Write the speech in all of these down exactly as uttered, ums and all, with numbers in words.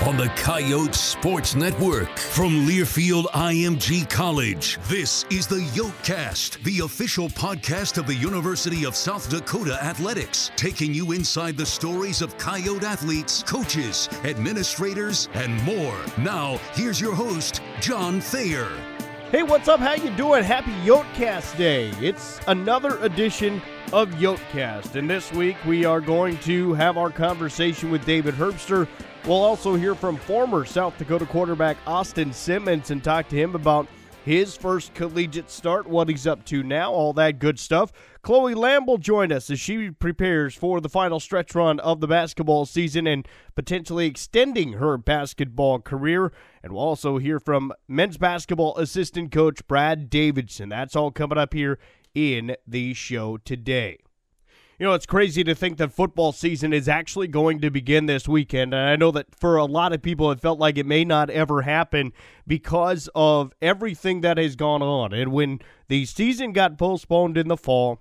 on the Coyote Sports Network. From Learfield I M G College, this is the Yotecast, the official podcast of the University of South Dakota Athletics, taking you inside the stories of Coyote athletes, coaches, administrators, and more. Now, here's your host, John Thayer. Hey, what's up? How you doing? Happy Yotecast Day. It's another edition of Yotecast, and this week we are going to have our conversation with David Herbster. We'll also hear from former South Dakota quarterback Austin Simmons and talk to him about his first collegiate start, what he's up to now, all that good stuff. Chloe Lamb will join us as she prepares for the final stretch run of the basketball season and potentially extending her basketball career. And we'll also hear from men's basketball assistant coach Brad Davidson. That's all coming up here in the show today. You know, it's crazy to think that football season is actually going to begin this weekend, and I know that for a lot of people it felt like it may not ever happen because of everything that has gone on. And when the season got postponed in the fall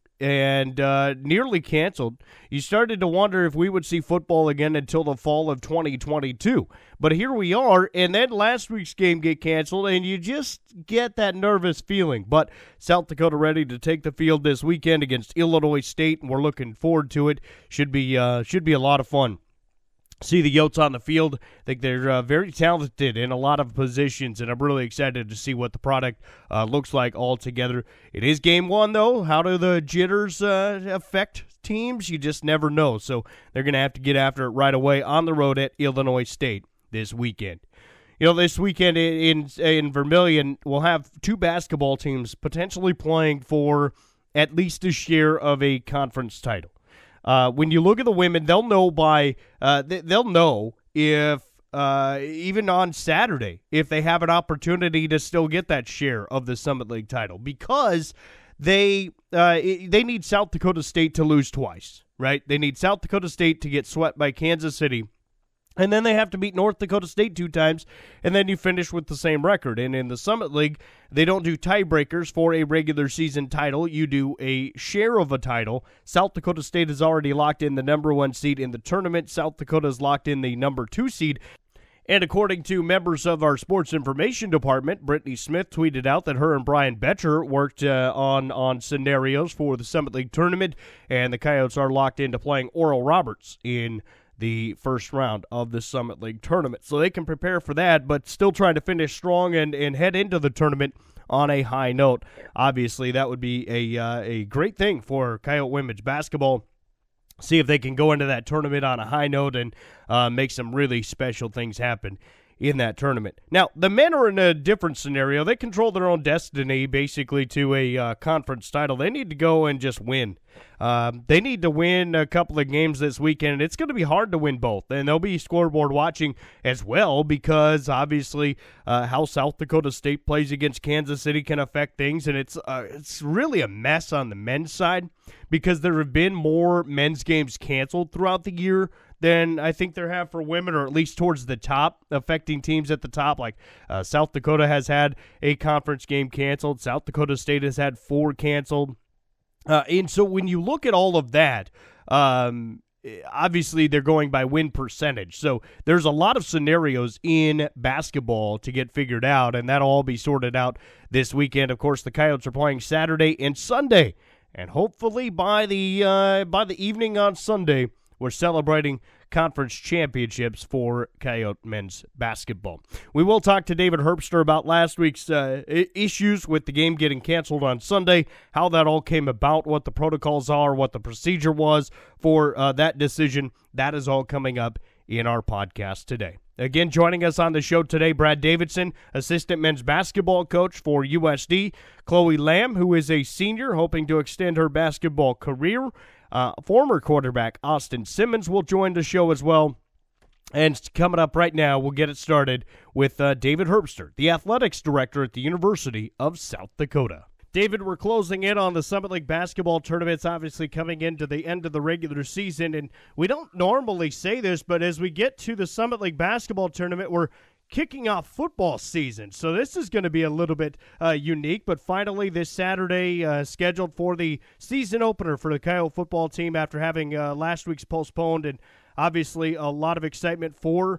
and uh, nearly canceled, you started to wonder if we would see football again until the fall of twenty twenty-two. But here we are, and then last week's game get canceled, and you just get that nervous feeling. But South Dakota ready to take the field this weekend against Illinois State, and we're looking forward to it. Should be uh, should be a lot of fun. See the Yotes on the field. I think they're uh, very talented in a lot of positions, and I'm really excited to see what the product uh, looks like altogether. It is game one, though. How do the jitters uh, affect teams? You just never know. So they're going to have to get after it right away on the road at Illinois State this weekend. You know, this weekend in, in, in Vermillion, we'll have two basketball teams potentially playing for at least a share of a conference title. Uh, when you look at the women, they'll know by uh, th- they'll know if uh, even on Saturday if they have an opportunity to still get that share of the Summit League title because they uh, they need South Dakota State to lose twice, right? They need South Dakota State to get swept by Kansas City. And then they have to beat North Dakota State two times, and then you finish with the same record. And in the Summit League, they don't do tiebreakers for a regular season title. You do a share of a title. South Dakota State has already locked in the number one seed in the tournament. South Dakota has locked in the number two seed. And according to members of our sports information department, Brittany Smith tweeted out that her and Brian Betcher worked uh, on, on scenarios for the Summit League tournament, and the Coyotes are locked into playing Oral Roberts in the first round of the Summit League tournament. So they can prepare for that, but still trying to finish strong and, and head into the tournament on a high note. Obviously, that would be a uh, a great thing for Coyote women's basketball. See if they can go into that tournament on a high note and uh, make some really special things happen in that tournament. Now, the men are in a different scenario. They control their own destiny, basically, to a uh, conference title. They need to go and just win. Um, they need to win a couple of games this weekend, and it's going to be hard to win both. And they'll be scoreboard watching as well because, obviously, uh, how South Dakota State plays against Kansas City can affect things, and it's uh, it's really a mess on the men's side because there have been more men's games canceled throughout the year than I think there have for women, or at least towards the top, affecting teams at the top. Like uh, South Dakota has had a conference game canceled. South Dakota State has had four canceled. Uh, and so when you look at all of that, um, obviously they're going by win percentage. So there's a lot of scenarios in basketball to get figured out, and that'll all be sorted out this weekend. Of course, the Coyotes are playing Saturday and Sunday, and hopefully by the uh, by the evening on Sunday, we're celebrating conference championships for Coyote men's basketball. We will talk to David Herbster about last week's uh, issues with the game getting canceled on Sunday, how that all came about, what the protocols are, what the procedure was for uh, that decision. That is all coming up in our podcast today. Again, joining us on the show today, Brad Davidson, assistant men's basketball coach for U S D. Chloe Lamb, who is a senior, hoping to extend her basketball career. Uh, former quarterback Austin Simmons will join the show as well. And coming up right now, we'll get it started with uh, David Herbster, the athletics director at the University of South Dakota. David, we're closing in on the Summit League basketball tournament. It's obviously coming into the end of the regular season, and we don't normally say this, but as we get to the Summit League basketball tournament, we're kicking off football season. So this is going to be a little bit uh, unique, but finally this Saturday uh, scheduled for the season opener for the Coyote football team after having uh, last week's postponed, and obviously a lot of excitement for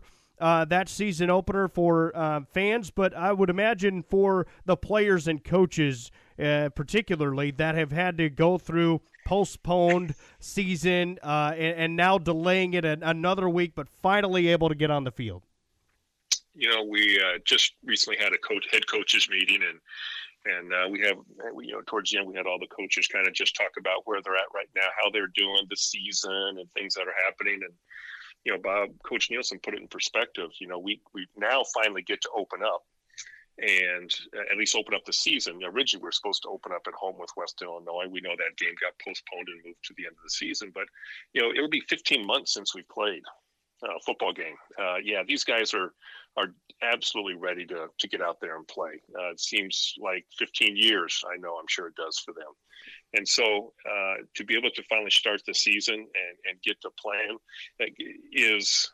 uh, that season opener for uh, fans, but I would imagine for the players and coaches uh, particularly that have had to go through postponed season uh, and, and now delaying it an, another week, but finally able to get on the field? You know, we uh, just recently had a coach, head coaches meeting, and and uh, we have, you know, towards the end, we had all the coaches kind of just talk about where they're at right now, how they're doing the season and things that are happening. And, you know, Bob, Coach Nielsen put it in perspective. You know, we, we now finally get to open up and at least open up the season. Originally, we were supposed to open up at home with West Illinois. We know that game got postponed and moved to the end of the season. But, you know, it would be fifteen months since we played a football game. Uh, yeah, these guys are are absolutely ready to to get out there and play. Uh, it seems like fifteen years. I know, I'm sure it does for them. And so uh, to be able to finally start the season and, and get to plan is,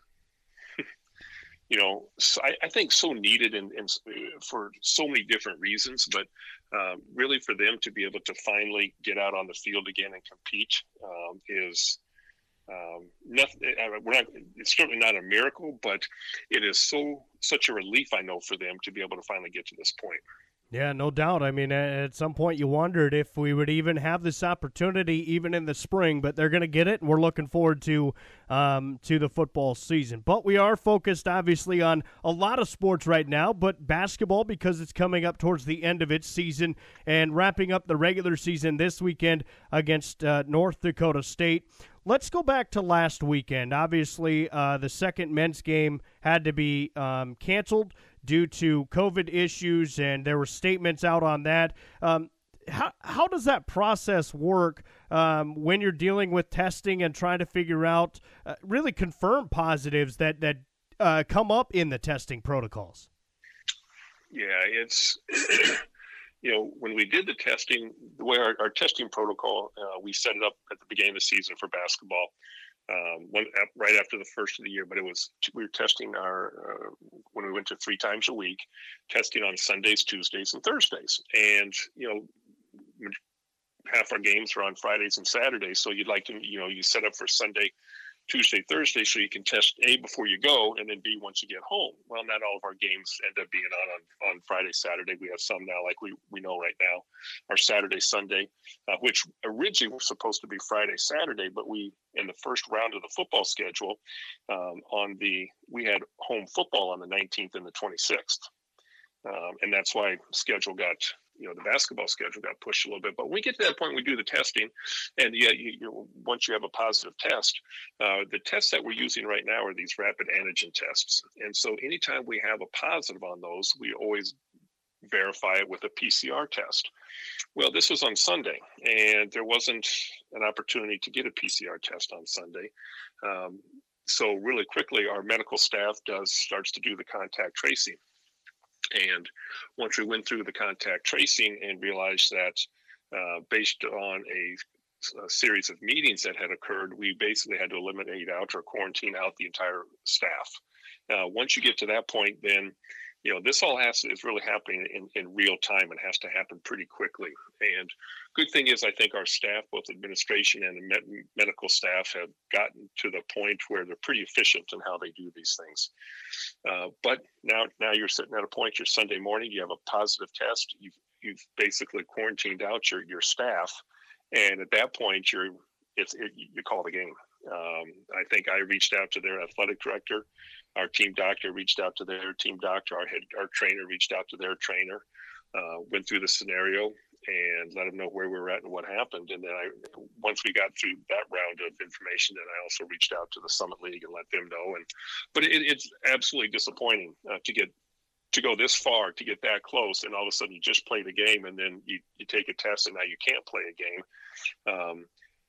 you know, I, I think so needed and for so many different reasons, but um, really for them to be able to finally get out on the field again and compete um, is Um, nothing, we're not, it's certainly not a miracle, but it is so such a relief, I know, for them to be able to finally get to this point. Yeah, no doubt. I mean, at some point you wondered if we would even have this opportunity even in the spring, but they're going to get it, and we're looking forward to um, to the football season. But we are focused, obviously, on a lot of sports right now, but basketball because it's coming up towards the end of its season and wrapping up the regular season this weekend against uh, North Dakota State. Let's go back to last weekend. Obviously, uh, the second men's game had to be um, canceled due to COVID issues, and there were statements out on that. Um, how how does that process work um, when you're dealing with testing and trying to figure out, uh, really confirm positives that, that uh, come up in the testing protocols? Yeah, it's... You know, when we did the testing, the way our, our testing protocol, uh, we set it up at the beginning of the season for basketball, um, one, right after the first of the year. But it was we were testing our uh, when we went to three times a week, testing on Sundays, Tuesdays, and Thursdays. And you know, half our games are on Fridays and Saturdays, so you'd like to, you know, you set up for Sunday, Tuesday, Thursday, so you can test A before you go, and then B once you get home. Well, not all of our games end up being on on, on Friday, Saturday. We have some now, like we, we know right now, are Saturday, Sunday, uh, which originally were supposed to be Friday, Saturday, but we, in the first round of the football schedule, um, on the we had home football on the nineteenth and the twenty-sixth, um, and that's why schedule got. You know, the basketball schedule got pushed a little bit, but when we get to that point, we do the testing, and yeah, you, you once you have a positive test, uh, the tests that we're using right now are these rapid antigen tests, and so anytime we have a positive on those, we always verify it with a P C R test. Well, this was on Sunday, and there wasn't an opportunity to get a P C R test on Sunday, um, so really quickly, our medical staff does starts to do the contact tracing. And once we went through the contact tracing and realized that uh, based on a, a series of meetings that had occurred, we basically had to eliminate out or quarantine out the entire staff. Uh, once you get to that point, then, you know, this all has to, is really happening in, in real time and has to happen pretty quickly. And good thing is, I think our staff, both administration and the med- medical staff, have gotten to the point where they're pretty efficient in how they do these things. Uh, but now, now you're sitting at a point. You're Sunday morning. You have a positive test. You've you've basically quarantined out your your staff, and at that point, you're it's it, you call the game. Um, I think I reached out to their athletic director. Our team doctor reached out to their team doctor. Our head, our trainer reached out to their trainer. Uh, went through the scenario and let them know where we were at and what happened. And then I, once we got through that round of information, then I also reached out to the Summit League and let them know. And but it, it's absolutely disappointing uh, to get to go this far, to get that close, and all of a sudden you just play the game, and then you, you take a test, and now you can't play a game. Um,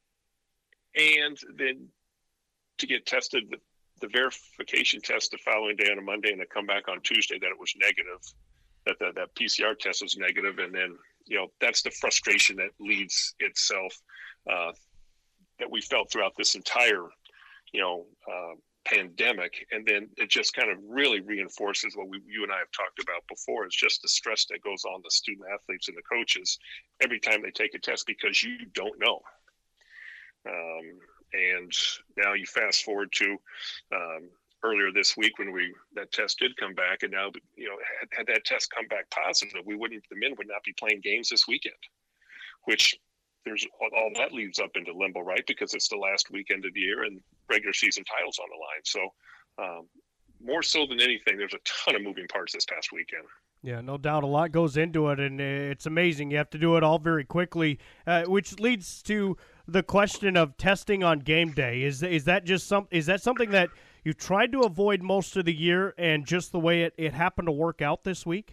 and then to get tested, the, the verification test the following day on a Monday, and to come back on Tuesday that it was negative, that the, that P C R test was negative, and then, you know, that's the frustration that leads itself uh, that we felt throughout this entire, you know, uh, pandemic. And then it just kind of really reinforces what we, you and I have talked about before, is just the stress that goes on the student athletes and the coaches every time they take a test, because you don't know. Um, and now you fast forward to um, earlier this week when we that test did come back, and now you know had, had that test come back positive, we wouldn't the men would not be playing games this weekend, which there's all that leads up into limbo, right? Because it's the last weekend of the year and regular season titles on the line. So um, more so than anything, there's a ton of moving parts this past weekend. Yeah, no doubt. A lot goes into it, and it's amazing. You have to do it all very quickly, uh, which leads to the question of testing on game day. Is is that just some? Is that something that you tried to avoid most of the year, and just the way it, it happened to work out this week?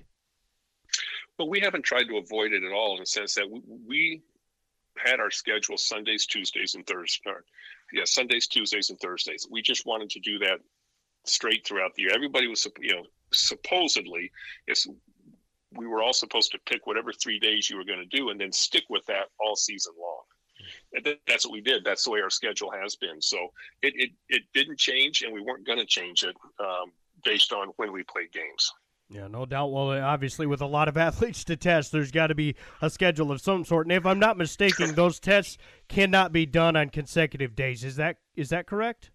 Well, we haven't tried to avoid it at all in the sense that we, we had our schedule Sundays, Tuesdays, and Thursdays. Yeah, Sundays, Tuesdays, and Thursdays. We just wanted to do that straight throughout the year. Everybody was, you know, supposedly, it's, we were all supposed to pick whatever three days you were going to do and then stick with that all season long. And th- that's what we did. That's the way our schedule has been. So it it, it didn't change, and we weren't going to change it um, based on when we played games. Yeah, no doubt. Well, obviously, with a lot of athletes to test, there's got to be a schedule of some sort. And if I'm not mistaken, those tests cannot be done on consecutive days. Is that is that correct?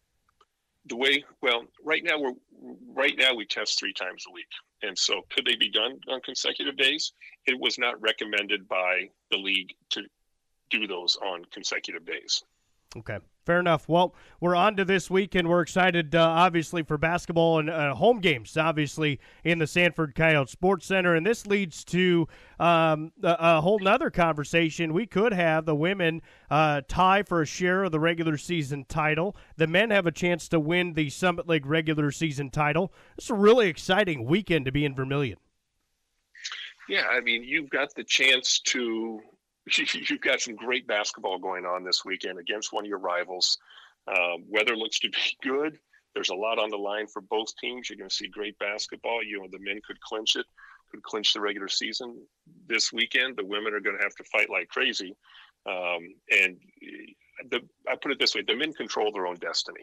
The way, well, right now we're right now we test three times a week, and so could they be done on consecutive days? It was not recommended by the league to do those on consecutive days. Okay, fair enough. Well, we're on to this weekend. We're excited, uh, obviously, for basketball and uh, home games, obviously, in the Sanford Coyote Sports Center. And this leads to um, a, a whole nother conversation. We could have the women uh, tie for a share of the regular season title. The men have a chance to win the Summit League regular season title. It's a really exciting weekend to be in Vermilion. Yeah, I mean, you've got the chance to – you've got some great basketball going on this weekend against one of your rivals. Um, weather looks to be good. There's a lot on the line for both teams. You're going to see great basketball. You know, the men could clinch it, could clinch the regular season this weekend. The women are going to have to fight like crazy. Um, and the, I put it this way, the men control their own destiny.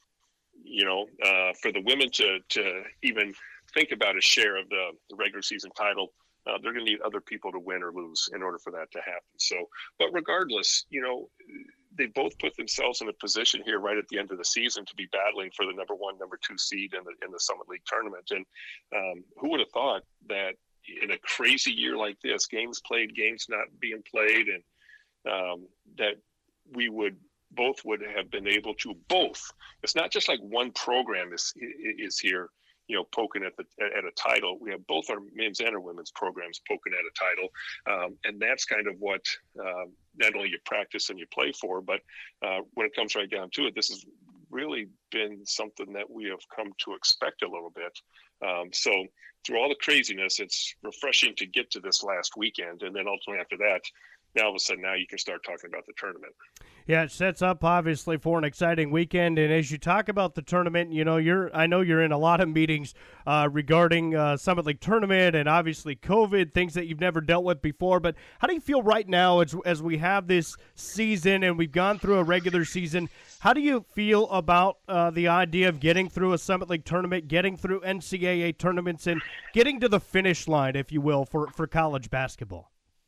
You know, uh, for the women to, to even think about a share of the, the regular season title, Uh, they're going to need other people to win or lose in order for that to happen. So, but regardless, you know, they both put themselves in a position here right at the end of the season to be battling for the number one, number two seed in the in the Summit League tournament. And um, who would have thought that in a crazy year like this, games played, games not being played, and um, that we would both would have been able to both. It's not just like one program is is here, you know, poking at the at a title. We have both our men's and our women's programs poking at a title, um, and that's kind of what um, not only you practice and you play for, but uh, when it comes right down to it, this has really been something that we have come to expect a little bit. Um, so through all the craziness, it's refreshing to get to this last weekend, and then ultimately after that, now all of a sudden now you can start talking about the tournament. Yeah, it sets up obviously for an exciting weekend. And as you talk about the tournament, you know, you're I know you're in a lot of meetings uh, regarding uh, Summit League tournament and obviously COVID, things that you've never dealt with before. But how do you feel right now as as we have this season and we've gone through a regular season? How do you feel about uh, the idea of getting through a Summit League tournament, getting through N C double A tournaments, and getting to the finish line, if you will, for, for college basketball?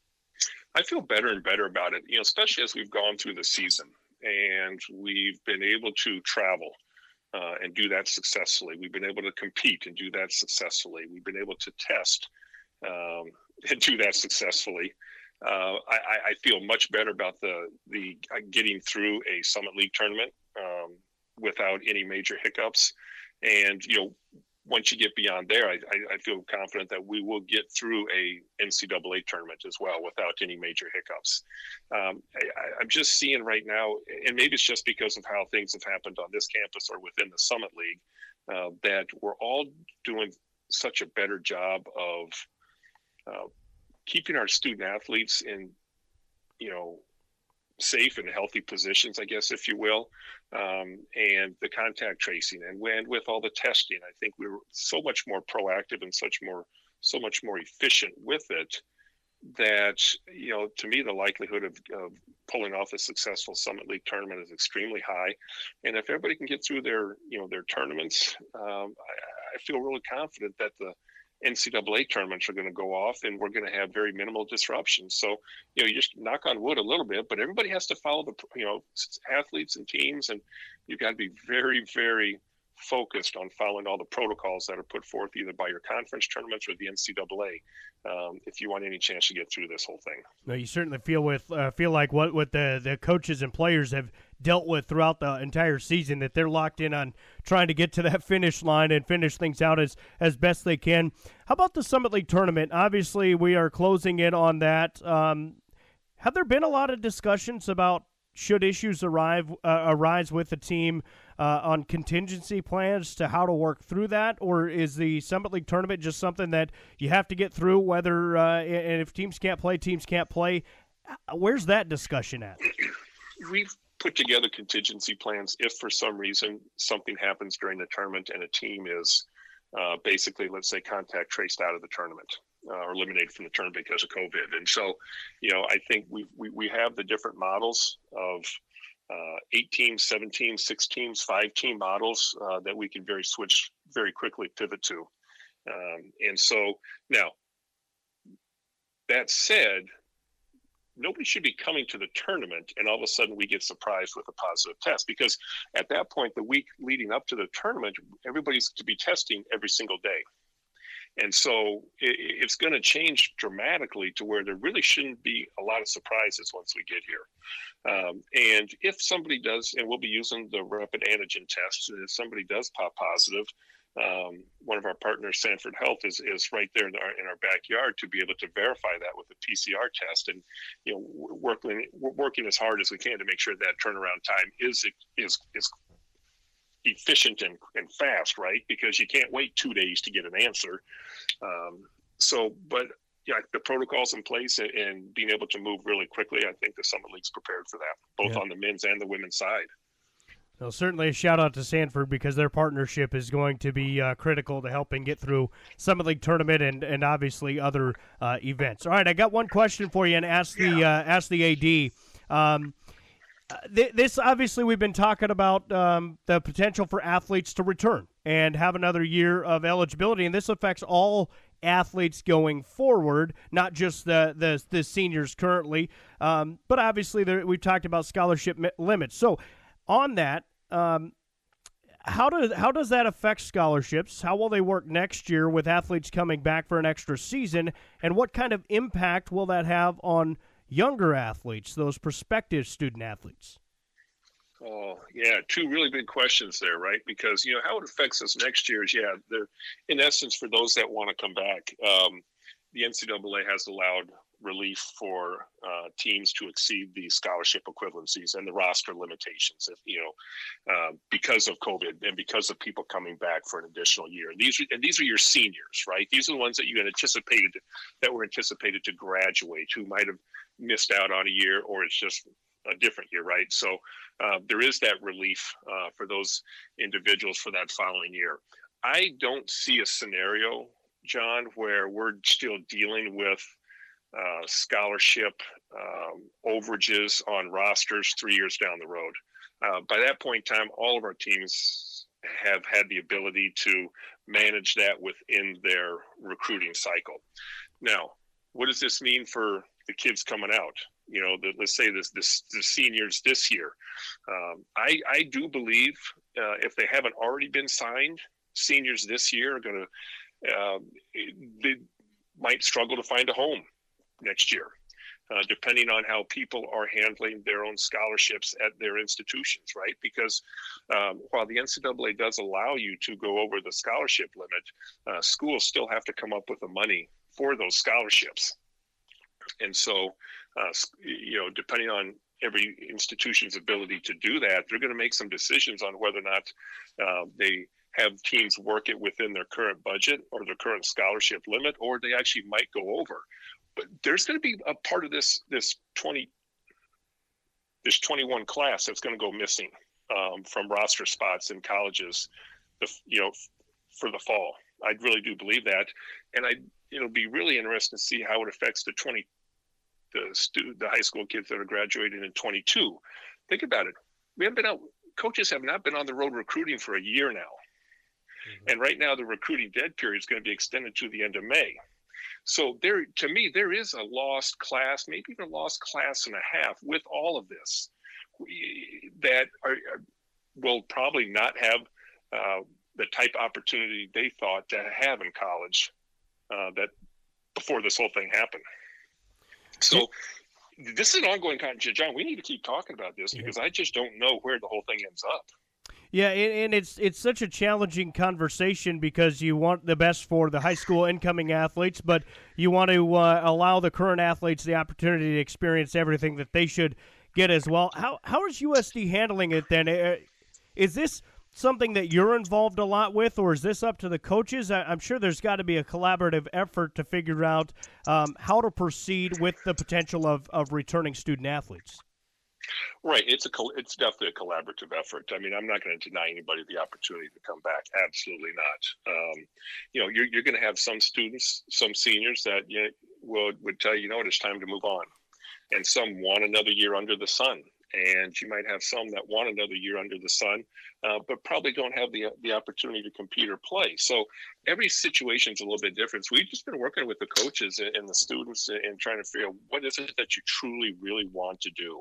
I feel better and better about it, you know, especially as we've gone through the season and we've been able to travel uh, and do that successfully. We've been able to compete and do that successfully. We've been able to test um, and do that successfully. Uh, I, I feel much better about the the uh, getting through a Summit League tournament um, without any major hiccups. And, you know, once you get beyond there, I, I, I feel confident that we will get through a N C double A tournament as well without any major hiccups. Um, I, I'm just seeing right now, and maybe it's just because of how things have happened on this campus or within the Summit League, uh, that we're all doing such a better job of uh, keeping our student athletes in, you know, safe and healthy positions, I guess, if you will, um, and the contact tracing, and when with all the testing, I think we were so much more proactive and such more, so much more efficient with it that, you know, to me, the likelihood of, of pulling off a successful Summit League tournament is extremely high. And if everybody can get through their, you know, their tournaments, um, I, I feel really confident that the N C double A tournaments are going to go off and we're going to have very minimal disruptions. So, you know, you just knock on wood a little bit, but everybody has to follow the, you know, athletes and teams, and you've got to be very, very focused on following all the protocols that are put forth either by your conference tournaments or the N C double A um, if you want any chance to get through this whole thing. No, you certainly feel with uh, feel like what, what the, the coaches and players have dealt with throughout the entire season, that they're locked in on trying to get to that finish line and finish things out as, as best they can. How about the Summit League tournament? Obviously, we are closing in on that. Um, have there been a lot of discussions about should issues arrive, uh, arise with the team uh, on contingency plans to how to work through that? Or is the Summit League tournament just something that you have to get through, whether uh, and if teams can't play, teams can't play? Where's that discussion at? We've put together contingency plans if for some reason something happens during the tournament and a team is uh, basically, let's say, contact traced out of the tournament. Uh, or eliminated from the tournament because of COVID. And so, you know, I think we we, we have the different models of uh, eight teams, seven teams, six teams, five team models uh, that we can very switch very quickly pivot to. Um, and so now, that said, nobody should be coming to the tournament and all of a sudden we get surprised with a positive test, because at that point, the week leading up to the tournament, everybody's to be testing every single day. And so it, it's going to change dramatically to where there really shouldn't be a lot of surprises once we get here. Um, and if somebody does, and we'll be using the rapid antigen test, and if somebody does pop positive, um, one of our partners, Sanford Health, is is right there in our in our backyard to be able to verify that with a P C R test, and you know, we're working we're working as hard as we can to make sure that turnaround time is is is efficient and, and fast, right? Because you can't wait two days to get an answer. Um, so, but yeah, the protocols in place and, and being able to move really quickly, I think the Summit League's prepared for that, both yeah. on the men's and the women's side. Well, certainly a shout out to Sanford, because their partnership is going to be uh, critical to helping get through Summit League tournament and, and obviously other uh, events. All right, I got one question for you, and ask the yeah. uh, ask the A D. Um, This, obviously, we've been talking about um, the potential for athletes to return and have another year of eligibility, and this affects all athletes going forward, not just the the, the seniors currently, um, but obviously there, we've talked about scholarship limits. So on that, um, how does how does that affect scholarships? How will they work next year with athletes coming back for an extra season, and what kind of impact will that have on younger athletes, those prospective student athletes? Oh, yeah, two really big questions there, right? Because, you know, how it affects us next year is, yeah, they're, in essence, for those that want to come back, um, the N C double A has allowed relief for uh, teams to exceed the scholarship equivalencies and the roster limitations, if, you know, uh, because of COVID and because of people coming back for an additional year. And these, are, and these are your seniors, right? These are the ones that you had anticipated, that were anticipated to graduate, who might have missed out on a year, or it's just a different year, right? So uh, there is that relief uh, for those individuals for that following year. I don't see a scenario, John, where we're still dealing with uh, scholarship um, overages on rosters three years down the road. Uh, by that point in time, all of our teams have had the ability to manage that within their recruiting cycle. Now, what does this mean for the kids coming out? You know, the, let's say this, this, the seniors this year. Um, I, I do believe uh, if they haven't already been signed, seniors this year are going to, uh, they might struggle to find a home next year, uh, depending on how people are handling their own scholarships at their institutions, right? Because um, while the N C double A does allow you to go over the scholarship limit, uh, schools still have to come up with the money for those scholarships. And so, uh, you know, depending on every institution's ability to do that, they're going to make some decisions on whether or not uh, they have teams work it within their current budget or their current scholarship limit, or they actually might go over. But there's going to be a part of this this twenty this twenty-one class that's going to go missing um, from roster spots in colleges, the, you know, for the fall. I really do believe that, and I. It'll be really interesting to see how it affects the twenty, the stu- the high school kids that are graduating in twenty-two. Think about it. We haven't been out. Coaches have not been on the road recruiting for a year now, mm-hmm. and right now the recruiting dead period is going to be extended to the end of May. So there, to me, there is a lost class, maybe even a lost class and a half with all of this, we, that are, will probably not have uh, the type of opportunity they thought to have in college uh, that before this whole thing happened. So this is an ongoing conversation. John, we need to keep talking about this because I just don't know where the whole thing ends up. Yeah, and it's it's such a challenging conversation because you want the best for the high school incoming athletes, but you want to uh, allow the current athletes the opportunity to experience everything that they should get as well. How how is U S D handling it then? Is this something that you're involved a lot with, or is this up to the coaches? I'm sure there's got to be a collaborative effort to figure out um, how to proceed with the potential of, of returning student athletes. Right. It's a it's definitely a collaborative effort. I mean, I'm not going to deny anybody the opportunity to come back. Absolutely not. Um, you know, you're, you're going to have some students, some seniors that you know, will, would tell you, you know what, it's time to move on. And some want another year under the sun. And you might have some that want another year under the sun, uh, but probably don't have the the opportunity to compete or play. So every situation is a little bit different. So we've just been working with the coaches and the students and trying to figure out what is it that you truly, really want to do.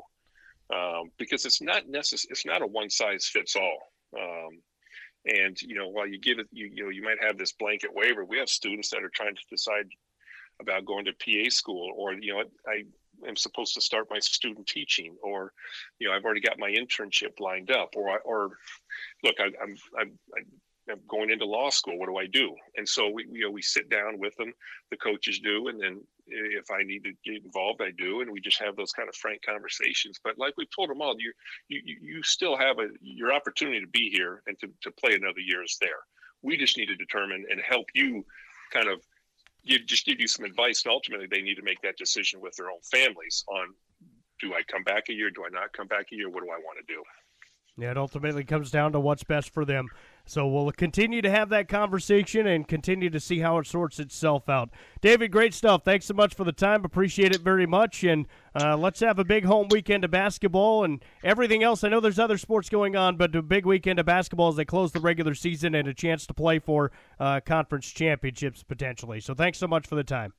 Um, because it's not necess- it's not a one size fits all. Um, and, you know, while you give it, you, you know, you might have this blanket waiver. We have students that are trying to decide about going to P A school, or, you know, I am supposed to start my student teaching, or, you know, I've already got my internship lined up, or, or look, I, I'm, I'm, I'm going into law school. What do I do? And so we, you know, we sit down with them, the coaches do, and then if I need to get involved, I do, and we just have those kind of frank conversations. But like we've told them all, you you you still have a your opportunity to be here and to, to play another year is there. We just need to determine and help you kind of give, just give you some advice, and ultimately they need to make that decision with their own families on, do I come back a year? Do I not come back a year? What do I want to do? Yeah, it ultimately comes down to what's best for them. So we'll continue to have that conversation and continue to see how it sorts itself out. David, great stuff. Thanks so much for the time. Appreciate it very much. And uh, let's have a big home weekend of basketball and everything else. I know there's other sports going on, but a big weekend of basketball as they close the regular season and a chance to play for uh, conference championships potentially. So thanks so much for the time.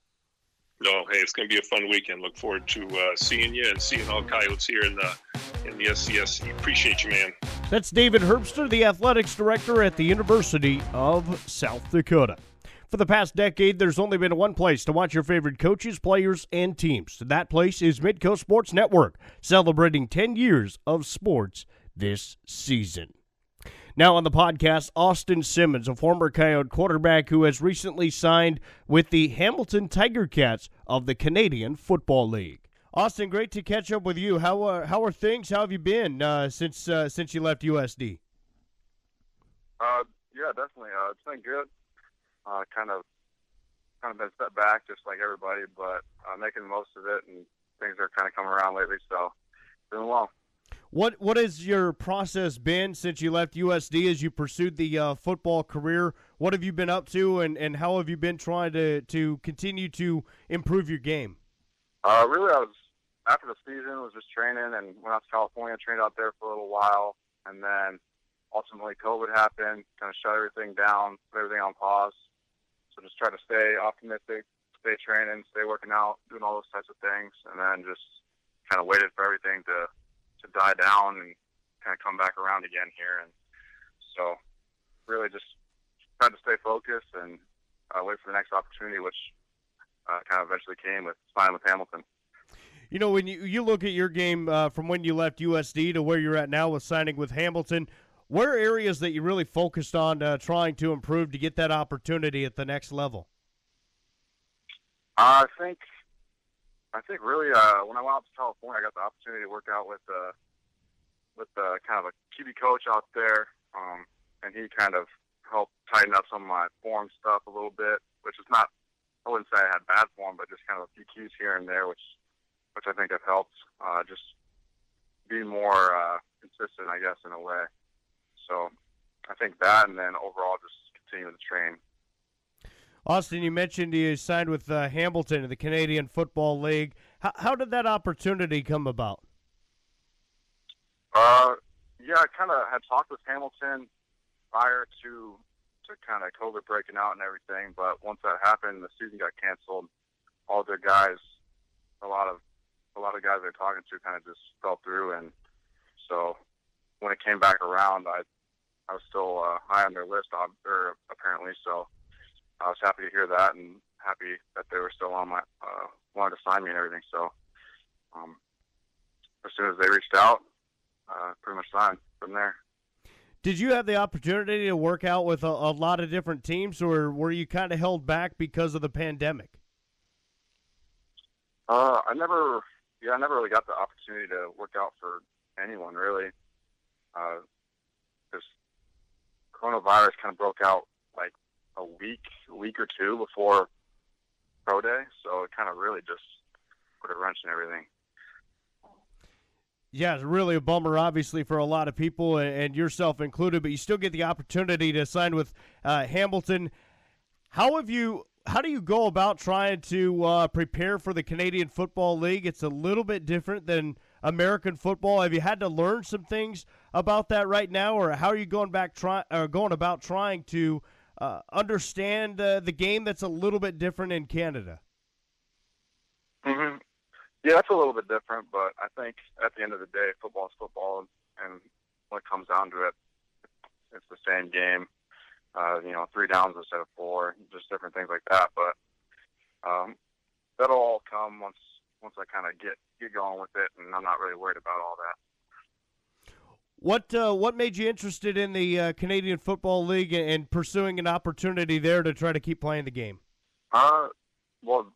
No, hey, it's going to be a fun weekend. Look forward to uh, seeing you and seeing all Coyotes here in the in the S C S C. Appreciate you, man. That's David Herbster, the athletics director at the University of South Dakota. For the past decade, there's only been one place to watch your favorite coaches, players, and teams. That place is Midco Sports Network, celebrating ten years of sports this season. Now on the podcast, Austin Simmons, a former Coyote quarterback who has recently signed with the Hamilton Tiger Cats of the Canadian Football League. Austin, great to catch up with you. How are how are things? How have you been uh, since uh, since you left U S D? Uh, yeah, definitely. Uh, it's been good. Uh, kind of kind of been set back, just like everybody, but uh, making the most of it, and things are kind of coming around lately. So doing well. What what has your process been since you left U S D as you pursued the uh, football career? What have you been up to, and, and how have you been trying to, to continue to improve your game? Uh, really, I was after the season was just training, and went out to California, trained out there for a little while, and then ultimately COVID happened, kind of shut everything down, put everything on pause. So just try to stay optimistic, stay training, stay working out, doing all those types of things, and then just kind of waited for everything to to die down and kind of come back around again here. And so really just tried to stay focused and uh, wait for the next opportunity, which uh, kind of eventually came with signing with Hamilton. You know, when you, you look at your game uh, from when you left U S D to where you're at now with signing with Hamilton, what are areas that you really focused on uh, trying to improve to get that opportunity at the next level? Uh, I think I think really uh, when I went out to California, I got the opportunity to work out with uh, with uh, kind of a Q B coach out there, um, and he kind of helped tighten up some of my form stuff a little bit, which is not, I wouldn't say I had bad form, but just kind of a few cues here and there, which which I think have helped uh, just be more uh, consistent, I guess, in a way. So I think that, and then overall just continue to train. Austin, you mentioned you signed with uh, Hamilton in the Canadian Football League. How, how did that opportunity come about? Uh, yeah, I kind of had talked with Hamilton prior to to kind of COVID breaking out and everything, but once that happened, the season got canceled. All their guys, a lot of a lot of guys they're talking to, kind of just fell through, and so when it came back around, I I was still uh, high on their list, or apparently. So I was happy to hear that, and happy that they were still on my uh, wanted to sign me and everything. So um, as soon as they reached out, uh, pretty much signed from there. Did you have the opportunity to work out with a, a lot of different teams, or were you kind of held back because of the pandemic? Uh, I never, yeah, I never really got the opportunity to work out for anyone really. Uh, this coronavirus kind of broke out like a week, a week or two before pro day, so it kind of really just put a wrench in everything. Yeah, it's really a bummer, obviously, for a lot of people, and yourself included. But you still get the opportunity to sign with uh, Hamilton. How have you? How do you go about trying to uh, prepare for the Canadian Football League? It's a little bit different than American football. Have you had to learn some things about that right now, or how are you going back try or going about trying to uh, understand uh, the game that's a little bit different in Canada? Mm-hmm. Yeah, that's a little bit different, but I think at the end of the day, football is football, and when it comes down to it, it's the same game. Uh, you know, three downs instead of four, just different things like that. But um, that'll all come once once I kind of get get going with it, and I'm not really worried about all that. What uh, what made you interested in the uh, Canadian Football League and pursuing an opportunity there to try to keep playing the game? Uh, well,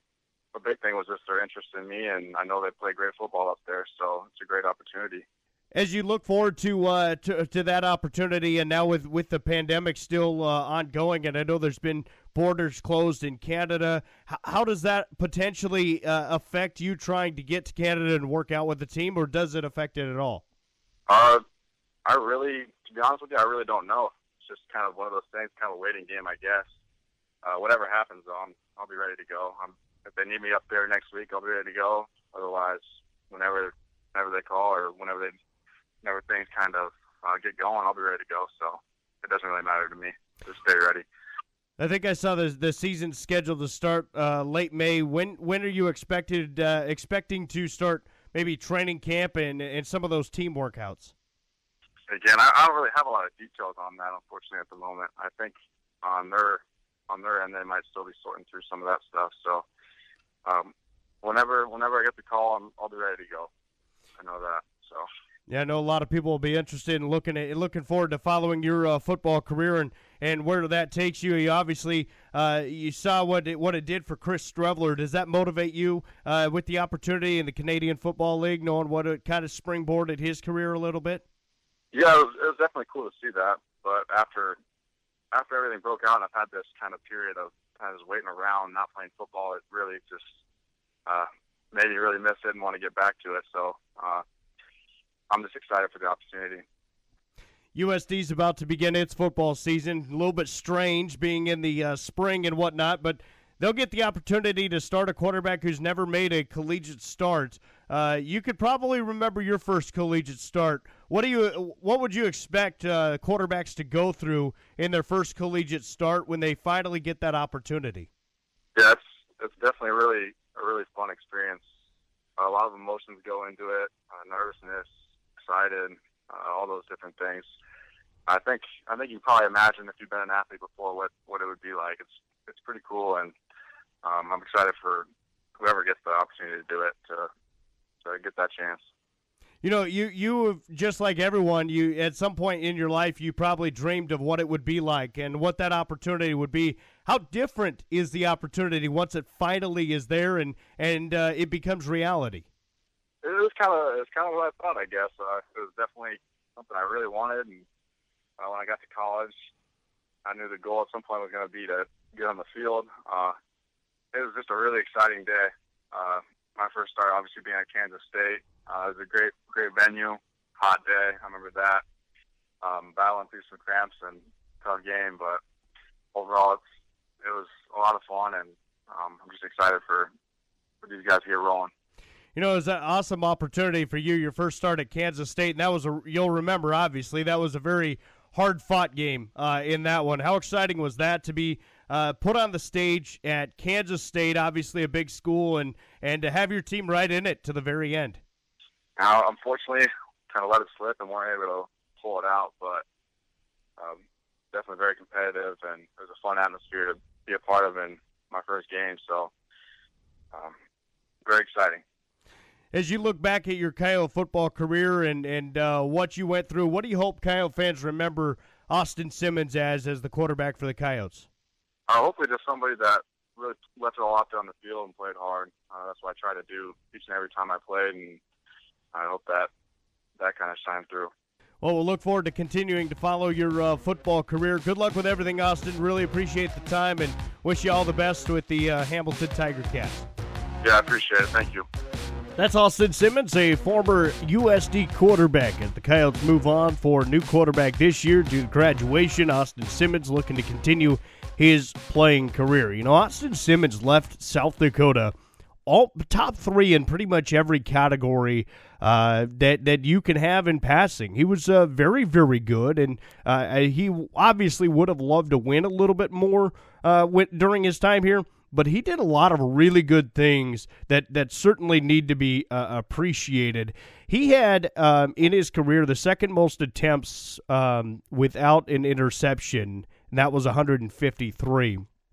a big thing was just their interest in me, and I know they play great football up there, so it's a great opportunity. As you look forward to uh, to, to that opportunity, and now with, with the pandemic still uh, ongoing, and I know there's been borders closed in Canada, how, how does that potentially uh, affect you trying to get to Canada and work out with the team, or does it affect it at all? Uh, I really, to be honest with you, I really don't know. It's just kind of one of those things, kind of a waiting game, I guess. Uh, whatever happens, though, I'm, I'll be ready to go. I'm, if they need me up there next week, I'll be ready to go. Otherwise, whenever whenever they call or whenever they whenever things kind of uh, get going, I'll be ready to go. So it doesn't really matter to me. Just stay ready. I think I saw the the season scheduled to start uh, late May. When when are you expected uh, expecting to start maybe training camp and, and some of those team workouts? Again, I, I don't really have a lot of details on that, unfortunately, at the moment. I think on their on their end, they might still be sorting through some of that stuff. So um, whenever whenever I get the call, I'm, I'll be ready to go. I know that. So. Yeah, I know a lot of people will be interested in looking at looking forward to following your uh, football career and, and where that takes you. You obviously uh, you saw what it, what it did for Chris Streveler. Does that motivate you uh, with the opportunity in the Canadian Football League, knowing what it kind of springboarded his career a little bit? Yeah, it was, it was definitely cool to see that. But after after everything broke out, and I've had this kind of period of kind of just waiting around, not playing football, it really just uh, made me really miss it and want to get back to it. So. Uh, I'm just excited for the opportunity. U S D is about to begin its football season. A little bit strange being in the uh, spring and whatnot, but they'll get the opportunity to start a quarterback who's never made a collegiate start. Uh, you could probably remember your first collegiate start. What do you? What would you expect uh, quarterbacks to go through in their first collegiate start when they finally get that opportunity? Yeah, it's it's definitely really a really fun experience. A lot of emotions go into it, uh, nervousness. Excited, uh, all those different things. I think I think you can probably imagine if you've been an athlete before what, what it would be like. It's it's pretty cool, and um, I'm excited for whoever gets the opportunity to do it to to get that chance. You know, you you just like everyone, you at some point in your life you probably dreamed of what it would be like and what that opportunity would be. How different is the opportunity once it finally is there and and uh, it becomes reality? It was kind of it's kind of what I thought, I guess. Uh, it was definitely something I really wanted, and uh, when I got to college, I knew the goal at some point was going to be to get on the field. Uh, it was just a really exciting day. Uh, my first start, obviously, being at Kansas State. Uh, it was a great, great venue, hot day. I remember that. Um, battling through some cramps and tough game, but overall, it's, it was a lot of fun, and um, I'm just excited for for these guys to get rolling. You know, it was an awesome opportunity for you, your first start at Kansas State, and that was a, you'll remember, obviously, that was a very hard-fought game uh, in that one. How exciting was that to be uh, put on the stage at Kansas State, obviously a big school, and, and to have your team right in it to the very end? Now, unfortunately, kind of let it slip and weren't able to pull it out, but um, definitely very competitive, and it was a fun atmosphere to be a part of in my first game. So um, very exciting. As you look back at your Coyote football career and, and uh, what you went through, what do you hope Coyote fans remember Austin Simmons as as the quarterback for the Coyotes? Uh, hopefully just somebody that really left it all out there on the field and played hard. Uh, that's what I try to do each and every time I played, and I hope that that kind of shines through. Well, we'll look forward to continuing to follow your uh, football career. Good luck with everything, Austin. Really appreciate the time and wish you all the best with the uh, Hamilton Tiger Cats. Yeah, I appreciate it. Thank you. That's Austin Simmons, a former U S D quarterback. As the Coyotes move on for new quarterback this year due to graduation, Austin Simmons looking to continue his playing career. You know, Austin Simmons left South Dakota all top three in pretty much every category uh, that that you can have in passing. He was uh, very, very good, and uh, he obviously would have loved to win a little bit more uh, with, during his time here. But he did a lot of really good things that, that certainly need to be uh, appreciated. He had, um, in his career, the second most attempts um, without an interception, and that was one hundred fifty-three.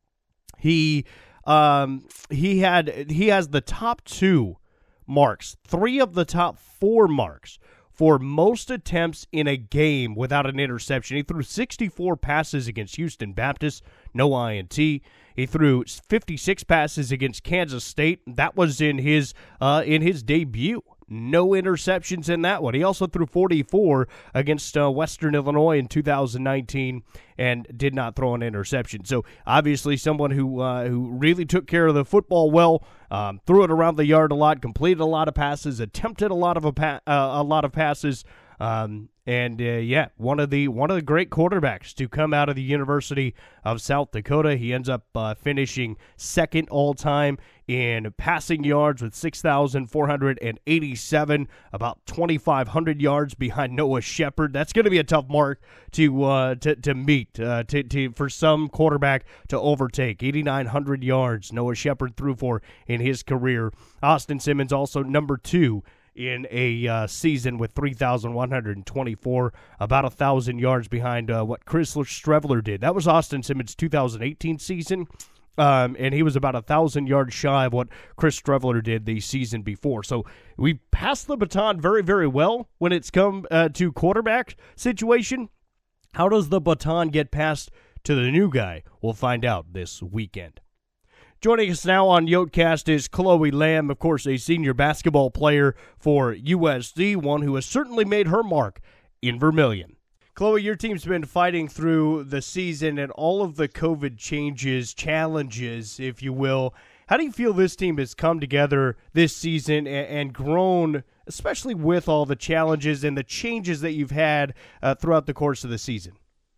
He um, he had he has the top two marks, three of the top four marks for most attempts in a game without an interception. He threw sixty-four passes against Houston Baptist, no I N T. He threw fifty-six passes against Kansas State. That was in his uh, in his debut. No interceptions in that one. He also threw forty-four against uh, Western Illinois in two thousand nineteen and did not throw an interception. So obviously someone who uh, who really took care of the football well, um, threw it around the yard a lot, completed a lot of passes, attempted a lot of a, pa- uh, a lot of passes. Um, and uh, yeah, one of the one of the great quarterbacks to come out of the University of South Dakota. He ends up uh, finishing second all time in passing yards with six thousand four hundred eighty-seven, about twenty-five hundred yards behind Noah Shepard. That's going to be a tough mark to uh, to to meet uh, to, to for some quarterback to overtake. eighty-nine hundred yards Noah Shepard threw for in his career. Austin Simmons also number two in a uh, season with three thousand one hundred twenty-four, about one thousand yards behind uh, what Chris Streveler did. That was Austin Simmons' two thousand eighteen season, um, and he was about one thousand yards shy of what Chris Streveler did the season before. So we passed the baton very, very well when it's come uh, to quarterback situation. How does the baton get passed to the new guy? We'll find out this weekend. Joining us now on Yotecast is Chloe Lamb, of course, a senior basketball player for U S D, one who has certainly made her mark in Vermilion. Chloe, your team's been fighting through the season and all of the COVID changes, challenges, if you will. How do you feel this team has come together this season and, and grown, especially with all the challenges and the changes that you've had uh, throughout the course of the season?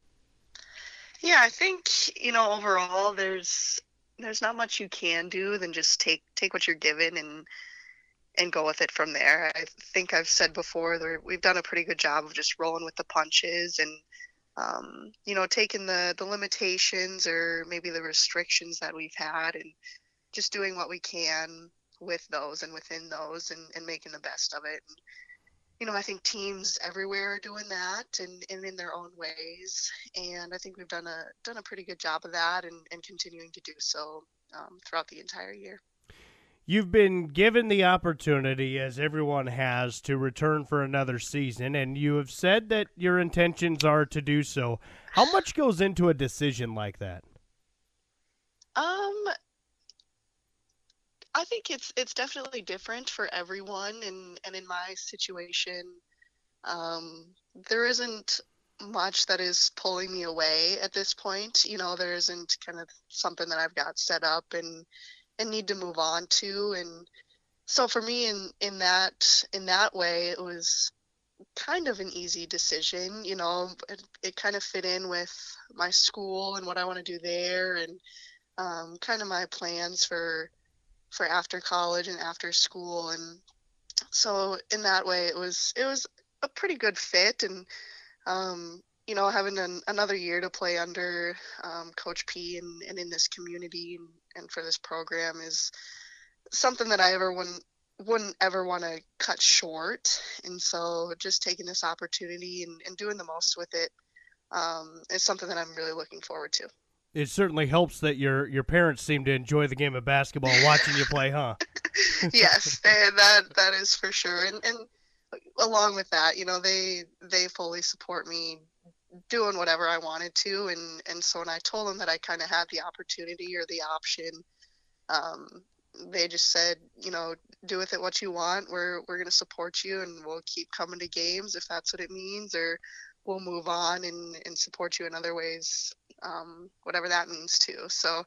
Yeah, I think, you know, overall there's there's not much you can do than just take take what you're given and and go with it from there. I think I've said before that we've done a pretty good job of just rolling with the punches and um, you know, taking the the limitations or maybe the restrictions that we've had and just doing what we can with those and within those and, and making the best of it. And, you know, I think teams everywhere are doing that and, and in their own ways. And I think we've done a done a pretty good job of that and, and continuing to do so um, throughout the entire year. You've been given the opportunity, as everyone has, to return for another season, and you have said that your intentions are to do so. How much goes into a decision like that? Um, I think it's it's definitely different for everyone, and, and in my situation, um, there isn't much that is pulling me away at this point. You know, there isn't kind of something that I've got set up and and need to move on to, and so for me in in that in that way, it was kind of an easy decision. You know, it, it kind of fit in with my school and what I want to do there, and um, kind of my plans for. for after college and after school. And so in that way, it was, it was a pretty good fit. And, um, you know, having an, another year to play under um, Coach P and, and in this community and, and for this program is something that I ever wouldn't, wouldn't ever want to cut short. And so just taking this opportunity and, and doing the most with it um, is something that I'm really looking forward to. It certainly helps that your your parents seem to enjoy the game of basketball watching you play, huh? Yes, they, that that is for sure. And and along with that, you know, they they fully support me doing whatever I wanted to. And, and so when I told them that I kind of had the opportunity or the option, um, they just said, you know, do with it what you want. We're we're going to support you, and we'll keep coming to games if that's what it means, or we'll move on and, and support you in other ways, um, whatever that means too. So,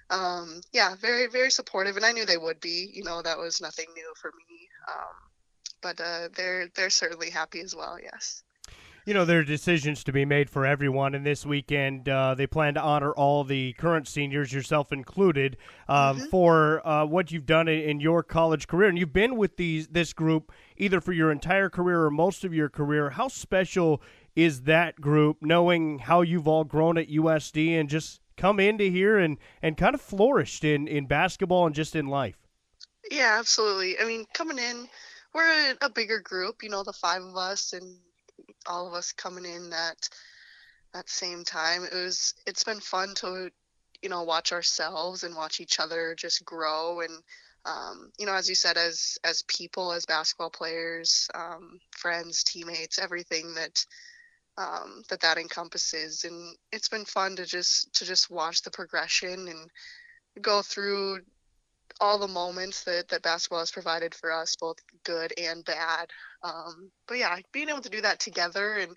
um, yeah, very, very supportive. And I knew they would be, you know, that was nothing new for me. Um, but uh, they're they're certainly happy as well, yes. You know, there are decisions to be made for everyone, and this weekend uh, they plan to honor all the current seniors, yourself included, um, mm-hmm. for uh, what you've done in your college career. And you've been with these this group either for your entire career or most of your career. How special is that group, knowing how you've all grown at U S D and just come into here and, and kind of flourished in, in basketball and just in life? Yeah, absolutely. I mean, coming in, we're a bigger group, you know, the five of us and all of us coming in that that same time. It was it's been fun to, you know, watch ourselves and watch each other just grow. And um, you know, as you said, as as people, as basketball players, um, friends, teammates, everything that um, that that encompasses. And it's been fun to just to just watch the progression and go through all the moments that, that basketball has provided for us, both good and bad. Um, but yeah, being able to do that together and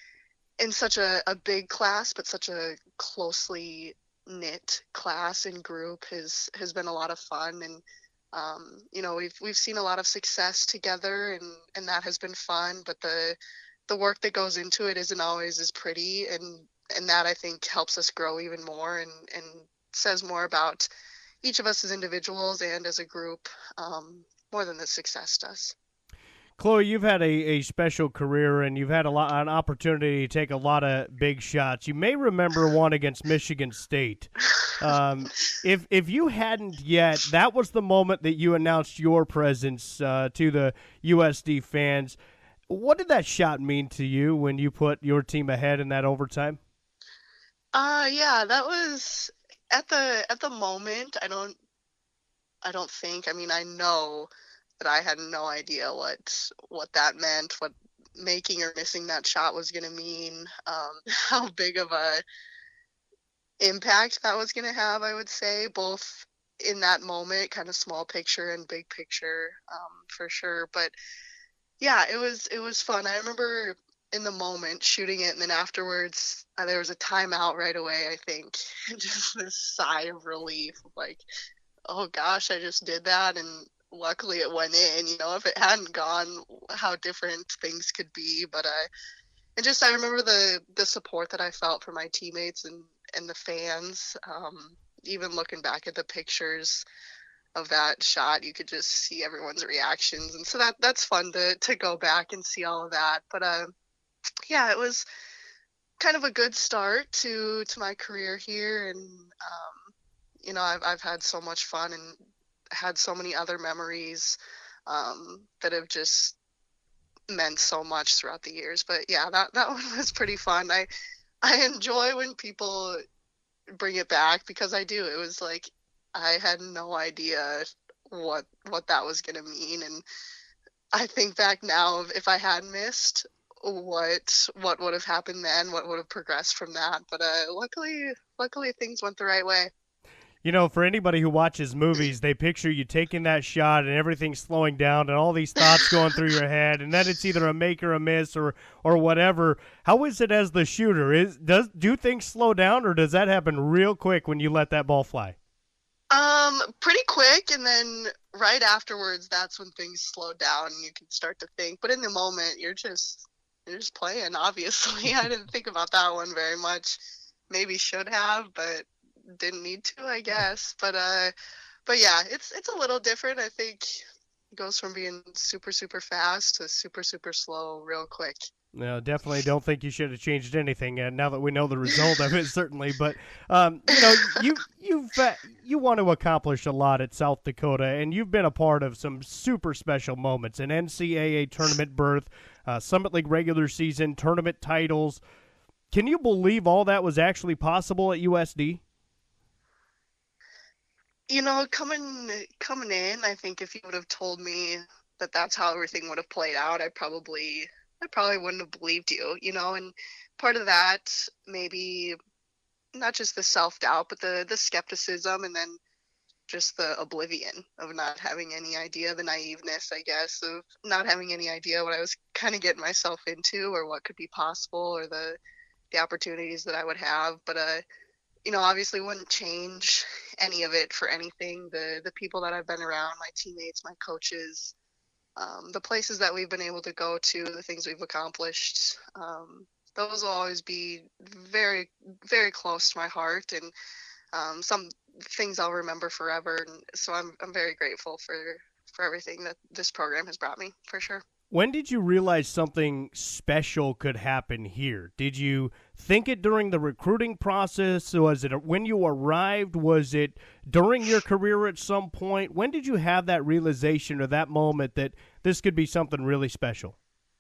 in such a, a big class, but such a closely knit class and group has, has been a lot of fun. And, um, you know, we've, we've seen a lot of success together, and, and that has been fun, but the, the work that goes into it isn't always as pretty. And, and that I think helps us grow even more and, and says more about each of us as individuals and as a group, um, more than the success does. Chloe, you've had a, a special career, and you've had a lot an opportunity to take a lot of big shots. You may remember one against Michigan State. Um, if if you hadn't yet, that was the moment that you announced your presence uh, to the U S D fans. What did that shot mean to you when you put your team ahead in that overtime? Uh, yeah, that was at the at the moment. I don't I don't think. I mean, I know that I had no idea what what that meant, what making or missing that shot was going to mean, um, how big of a impact that was going to have, I would say, both in that moment, kind of small picture and big picture, um, for sure. But yeah, it was it was fun. I remember in the moment shooting it, and then afterwards uh, there was a timeout right away, I think, and just this sigh of relief, like, oh gosh, I just did that, and luckily it went in. You know, if it hadn't gone, how different things could be. But I, and just I remember the the support that I felt from my teammates and and the fans. Um, even looking back at the pictures of that shot, you could just see everyone's reactions, and so that that's fun to to go back and see all of that. But uh, yeah, it was kind of a good start to to my career here, and um, you know, I've I've had so much fun and had so many other memories um, that have just meant so much throughout the years. But yeah, that, that one was pretty fun. I, I enjoy when people bring it back, because I do. It was like, I had no idea what, what that was going to mean. And I think back now, of if I had missed, what, what would have happened then, what would have progressed from that. But uh, luckily, luckily things went the right way. You know, for anybody who watches movies, they picture you taking that shot and everything slowing down and all these thoughts going through your head, and then it's either a make or a miss or or whatever. How is it as the shooter? Is does do things slow down, or does that happen real quick when you let that ball fly? Um, pretty quick, and then right afterwards, that's when things slow down and you can start to think. But in the moment, you're just you're just playing. Obviously, I didn't think about that one very much. Maybe should have, but didn't need to, I guess. But uh but yeah, it's it's a little different. I think it goes from being super super fast to super super slow real quick. No, definitely don't think you should have changed anything. And uh, now that we know the result of it, certainly. But um, you know, you you've uh, you want to accomplish a lot at South Dakota, and you've been a part of some super special moments: an N C double A tournament berth, uh, Summit League regular season tournament titles. Can you believe all that was actually possible at U S D? You know, coming coming in, I think if you would have told me that that's how everything would have played out, I probably I probably wouldn't have believed you, you know, and part of that maybe not just the self-doubt, but the the skepticism, and then just the oblivion of not having any idea, the naiveness, I guess, of not having any idea what I was kind of getting myself into or what could be possible or the the opportunities that I would have. But uh you know, obviously wouldn't change any of it for anything. The the people that I've been around, my teammates, my coaches, um, the places that we've been able to go to, the things we've accomplished, um, those will always be very, very close to my heart, and um, some things I'll remember forever. And so I'm I'm very grateful for for everything that this program has brought me, for sure. When did you realize something special could happen here? Did you think it during the recruiting process? Was it when you arrived? Was it during your career at some point? When did you have that realization or that moment that this could be something really special?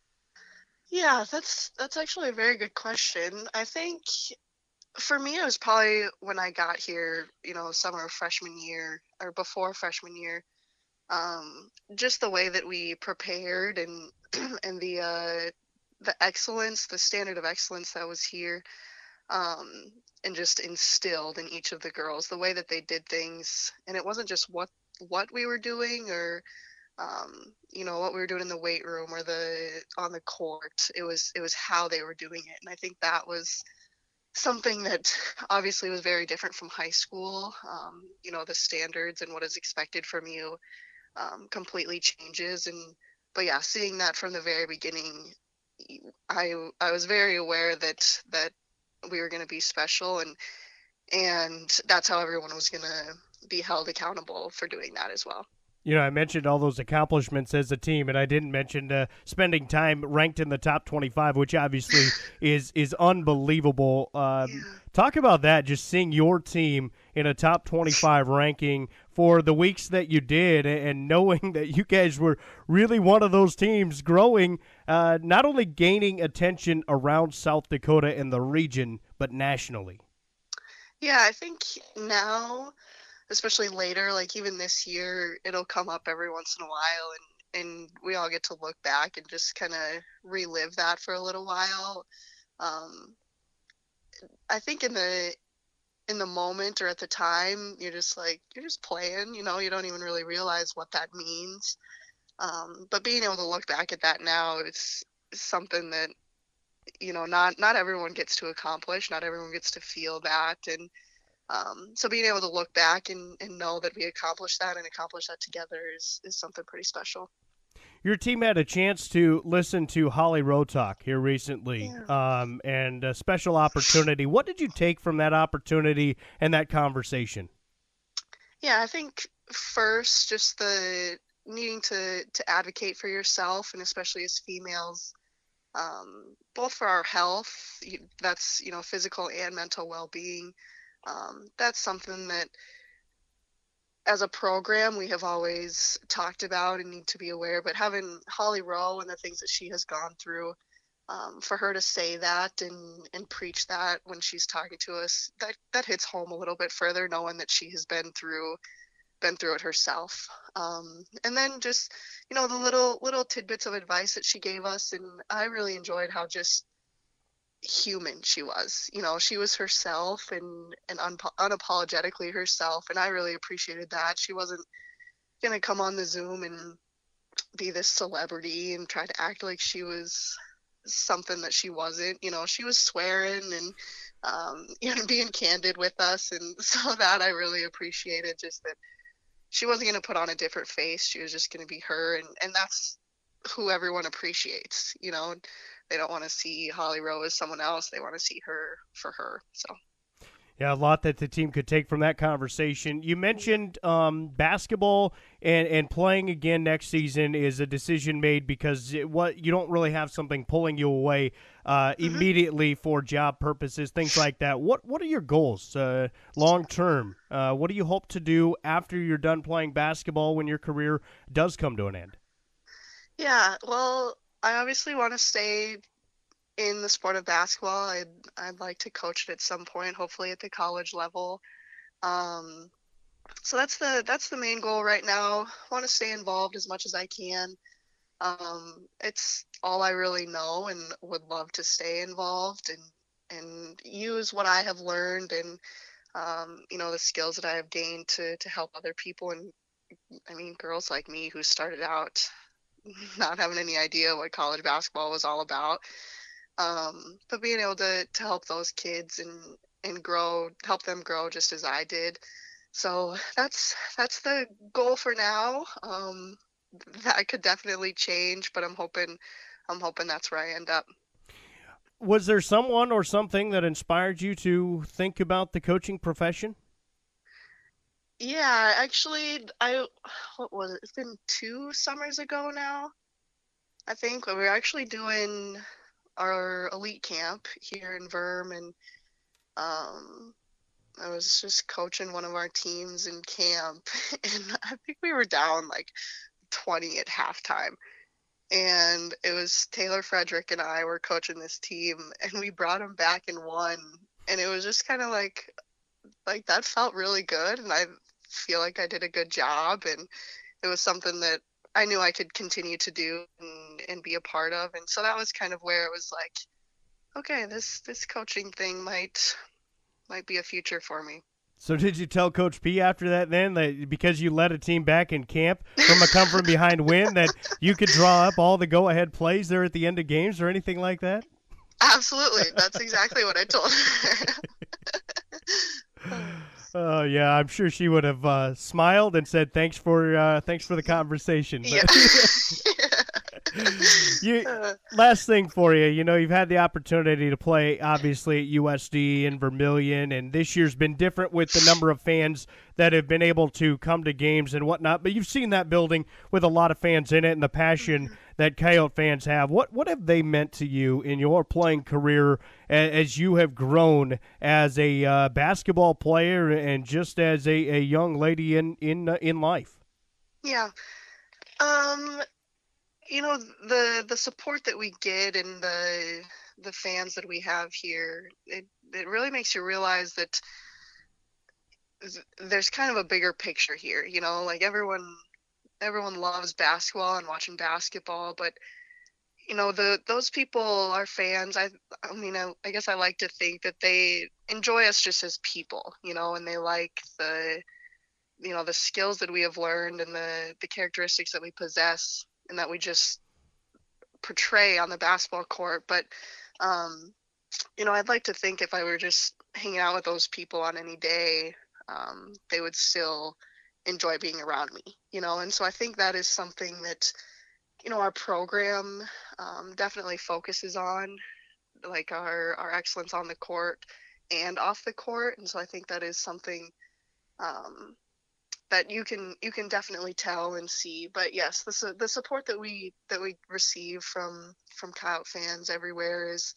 Yeah, that's that's actually a very good question. I think for me, it was probably when I got here, you know, summer of freshman year or before freshman year. Um, just the way that we prepared and and the uh, the excellence, the standard of excellence that was here, um, and just instilled in each of the girls, the way that they did things, and it wasn't just what what we were doing or um, you know, what we were doing in the weight room or the on the court. It was it was how they were doing it, and I think that was something that obviously was very different from high school. Um, you know, the standards and what is expected from you um, completely changes. And but yeah, seeing that from the very beginning, I I was very aware that that we were going to be special, and and that's how everyone was going to be held accountable for doing that as well. You know, I mentioned all those accomplishments as a team, and I didn't mention uh, spending time ranked in the top twenty-five, which obviously is is unbelievable. Um, Yeah. Talk about that, just seeing your team in a top twenty-five ranking for the weeks that you did, and knowing that you guys were really one of those teams growing, uh, not only gaining attention around South Dakota and the region, but nationally. Yeah, I think now, especially later, like even this year, it'll come up every once in a while, and and we all get to look back and just kind of relive that for a little while. Um, I think in the in the moment or at the time, you're just like you're just playing, you know, you don't even really realize what that means. Um, but being able to look back at that now, it's something that you know not not everyone gets to accomplish, not everyone gets to feel that, and Um, so being able to look back and, and know that we accomplished that and accomplished that together is, is something pretty special. Your team had a chance to listen to Holly Rowe talk here recently, Yeah. um, and a special opportunity. What did you take from that opportunity and that conversation? Yeah, I think first, just the needing to, to advocate for yourself, and especially as females, um, both for our health, you- that's, you know, physical and mental well-being. Um, that's something that as a program we have always talked about and need to be aware, but having Holly Rowe and the things that she has gone through, um, for her to say that and, and preach that when she's talking to us, that, that hits home a little bit further, knowing that she has been through been through it herself. Um, and then just, you know, the little little tidbits of advice that she gave us, and I really enjoyed how just human she was. You know, she was herself and and unpo- unapologetically herself, and I really appreciated that. She wasn't gonna come on the Zoom and be this celebrity and try to act like she was something that she wasn't. You know, she was swearing and um, you know, being candid with us, and so that I really appreciated, just that she wasn't gonna put on a different face. She was just gonna be her, and and that's who everyone appreciates. You know, they don't want to see Holly Rowe as someone else. They want to see her for her. So. Yeah, a lot that the team could take from that conversation. You mentioned um, basketball and, and playing again next season is a decision made because it, what you don't really have something pulling you away uh, Mm-hmm. immediately for job purposes, things like that. What what are your goals uh, long term? Uh, what do you hope to do after you're done playing basketball when your career does come to an end? Yeah, well, I obviously want to stay in the sport of basketball. I'd, I'd like to coach it at some point, hopefully at the college level. Um, so that's the, that's the main goal right now. I want to stay involved as much as I can. Um, it's all I really know and would love to stay involved and, and use what I have learned and, um, you know, the skills that I have gained to, to help other people. And I mean, girls like me who started out not having any idea what college basketball was all about. Um, but being able to, to help those kids and, and grow, help them grow just as I did. So that's, that's the goal for now. Um, that could definitely change, but I'm hoping, I'm hoping that's where I end up. Was there someone or something that inspired you to think about the coaching profession? Yeah, actually, I, what was it? It's been two summers ago now, I think. We were actually doing our elite camp here in Verm, and um, I was just coaching one of our teams in camp, and I think we were down like twenty at halftime. And it was Taylor Frederick and I were coaching this team, and we brought him back and won. And it was just kind of like, like that felt really good. And I feel like I did a good job. And it was something that I knew I could continue to do and, and be a part of. And so that was kind of where it was like, okay, this, this coaching thing might, might be a future for me. So did you tell Coach P after that then that because you led a team back in camp from a come from behind win that you could draw up all the go-ahead plays there at the end of games or anything like that? Absolutely. That's exactly what I told her. Oh, uh, yeah, I'm sure she would have uh, smiled and said thanks for uh, thanks for the conversation. But Yeah. you, last thing for you, you know, you've had the opportunity to play, obviously, at U S D and Vermillion, and this year's been different with the number of fans that have been able to come to games and whatnot, but you've seen that building with a lot of fans in it and the passion that Coyote fans have. What what have they meant to you in your playing career as you have grown as a uh, basketball player and just as a, a young lady in, in, uh, in life? Yeah. Um... You know, the the support that we get and the the fans that we have here, it, it really makes you realize that there's kind of a bigger picture here. You know, like everyone everyone loves basketball and watching basketball, but you know, the those people are fans. I I mean, I, I guess I like to think that they enjoy us just as people, you know, and they like the you know the skills that we have learned and the the characteristics that we possess and that we just portray on the basketball court. But, um, you know, I'd like to think if I were just hanging out with those people on any day, um, they would still enjoy being around me, you know? And so I think that is something that, you know, our program um, definitely focuses on, like our, our excellence on the court and off the court. And so I think that is something, um, that you can you can definitely tell and see. But yes, the the support that we that we receive from from Coyote fans everywhere is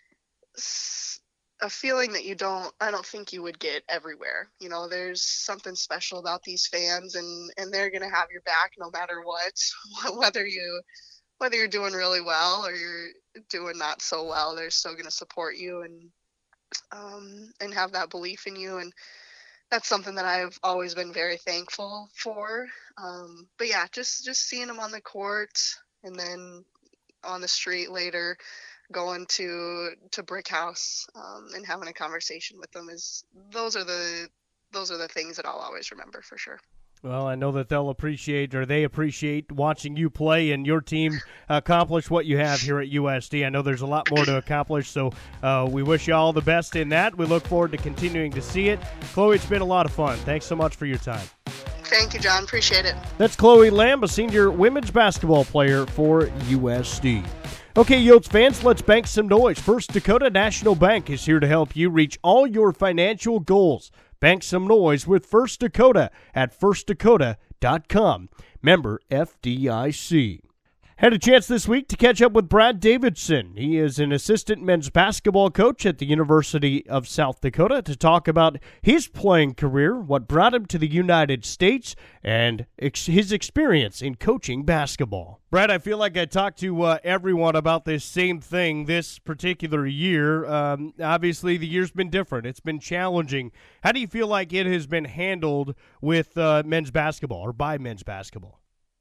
a feeling that you don't I don't think you would get everywhere. You know, there's something special about these fans, and and they're gonna have your back no matter what, whether you whether you're doing really well or you're doing not so well. They're still gonna support you and um and have that belief in you. And that's something that I've always been very thankful for. Um, but yeah, just, just seeing them on the court and then on the street later, going to, to Brick House um, and having a conversation with them is those are the, those are the things that I'll always remember for sure. Well, I know that they'll appreciate, or they appreciate, watching you play and your team accomplish what you have here at U S D. I know there's a lot more to accomplish, so uh, we wish you all the best in that. We look forward to continuing to see it. Chloe, it's been a lot of fun. Thanks so much for your time. Thank you, John. Appreciate it. That's Chloe Lamb, a senior women's basketball player for U S D. Okay, Yotes fans, let's bank some noise. First Dakota National Bank is here to help you reach all your financial goals. Bank some noise with First Dakota at first dakota dot com. Member F D I C. Had a chance this week to catch up with Brad Davidson. He is an assistant men's basketball coach at the University of South Dakota to talk about his playing career, what brought him to the United States, and ex- his experience in coaching basketball. Brad, I feel like I talked to uh, everyone about this same thing this particular year. Um, obviously, the year's been different. It's been challenging. How do you feel like it has been handled with uh, men's basketball or by men's basketball?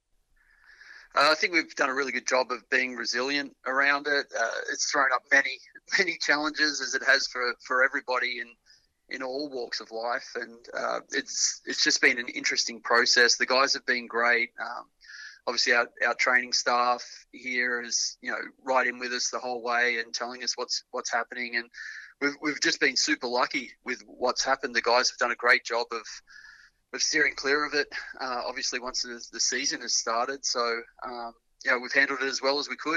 Uh, I think we've done a really good job of being resilient around it. Uh, it's thrown up many, many challenges, as it has for, for everybody in in all walks of life, and uh, it's it's just been an interesting process. The guys have been great. Um, obviously, our, our training staff here is you know right in with us the whole way and telling us what's what's happening, and we've we've just been super lucky with what's happened. The guys have done a great job of. of steering clear of it, uh, obviously, once the, the season has started. So, um, yeah, we've handled it as well as we could.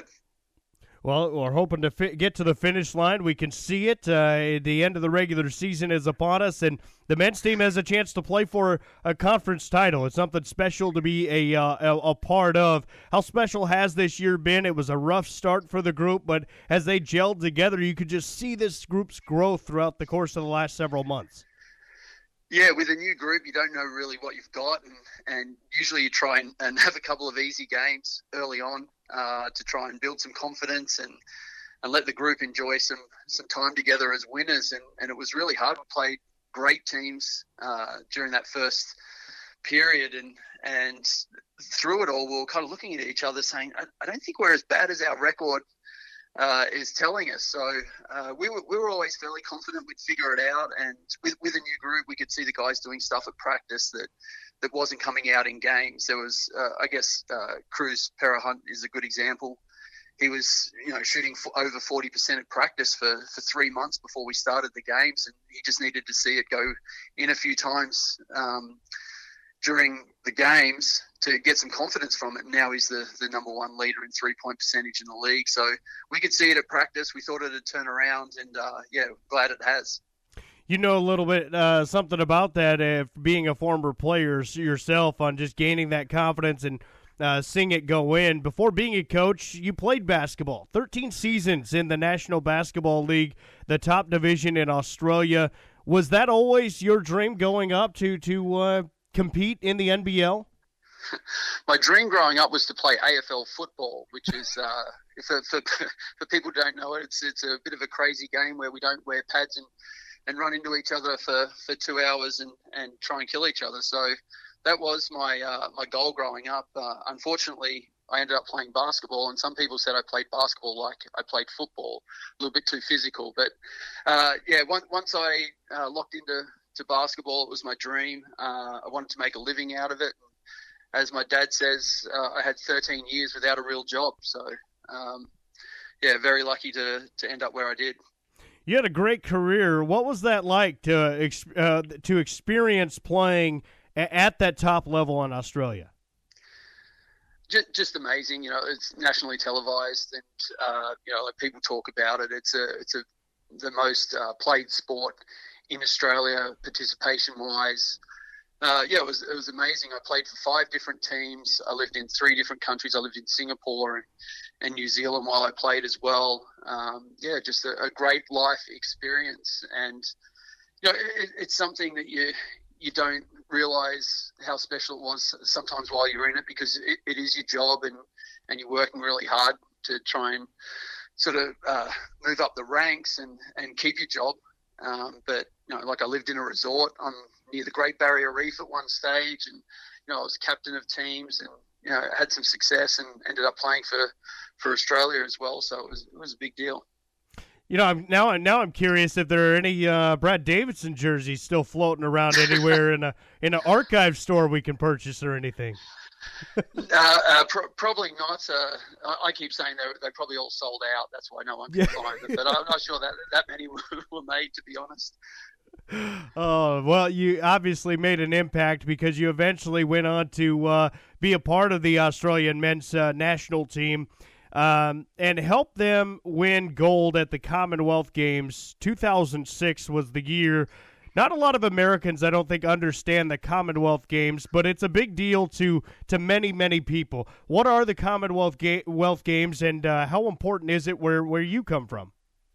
Well, we're hoping to fi- get to the finish line. We can see it. Uh, the end of the regular season is upon us, and the men's team has a chance to play for a conference title. It's something special to be a, uh, a, a part of. How special has this year been? It was a rough start for the group, but as they gelled together, you could just see this group's growth throughout the course of the last several months. Yeah, with a new group, you don't know really what you've got, and, and usually you try and, and have a couple of easy games early on uh, to try and build some confidence and, and let the group enjoy some, some time together as winners. And, and it was really hard. We played great teams uh, during that first period, and and through it all, we were kind of looking at each other saying, I, I don't think we're as bad as our record Uh, is telling us. So uh, we were we were always fairly confident we'd figure it out. And with, with a new group, we could see the guys doing stuff at practice that, that wasn't coming out in games. There was, uh, I guess, uh, Cruz Parahunt is a good example. He was, you know, shooting for over forty percent at practice for, for three months before we started the games, and he just needed to see it go in a few times um, during the games to get some confidence from it. Now he's the, the number one leader in three-point percentage in the league. So we could see it at practice. We thought it would turn around, and, uh, yeah, glad it has. You know a little bit uh, something about that, uh, being a former player yourself, on just gaining that confidence and uh, seeing it go in. Before being a coach, you played basketball. thirteen seasons in the National Basketball League, the top division in Australia. Was that always your dream going up to, to uh, compete in the N B L? My dream growing up was to play A F L football, which is, uh, for, for, for people who don't know it, it's it's a bit of a crazy game where we don't wear pads and, and run into each other for, for two hours and, and try and kill each other. So that was my uh, my goal growing up. Uh, unfortunately, I ended up playing basketball, and some people said I played basketball like I played football, a little bit too physical. But, uh, yeah, once, once I uh, locked into to basketball, it was my dream. Uh, I wanted to make a living out of it. As my dad says, uh, I had thirteen years without a real job. So, um, yeah, very lucky to, to end up where I did. You had a great career. What was that like to uh, to experience playing at that top level in Australia? Just, just amazing. You know, it's nationally televised, and uh, you know, like people talk about it. It's a it's a the most uh, played sport in Australia, participation-wise. Uh, yeah, it was it was amazing. I played for five different teams. I lived in three different countries. I lived in Singapore and, and New Zealand while I played as well. Um, yeah, just a, a great life experience. And you know, it, it's something that you you don't realize how special it was sometimes while you're in it, because it, it is your job, and, and you're working really hard to try and sort of uh, move up the ranks and, and keep your job. Um, but, you know, like I lived in a resort on near the Great Barrier Reef at one stage, and, you know, I was captain of teams, and, you know, had some success and ended up playing for, for Australia as well. So it was, it was a big deal. You know, I'm now now I'm curious if there are any uh, Brad Davidson jerseys still floating around anywhere in a in an archive store we can purchase or anything. uh, uh, pr- probably not. Uh, I, I keep saying they they probably all sold out. That's why no one can yeah. find them. But I'm not sure that that many were, were made, to be honest. Oh, well, you obviously made an impact because you eventually went on to uh, be a part of the Australian men's uh, national team. Um, and help them win gold at the Commonwealth Games. two thousand six was the year. not a lot of Americans, I don't think, understand the Commonwealth Games, but it's a big deal to to many, many people. What are the Commonwealth Ga- Wealth Games, and uh, how important is it where, where you come from?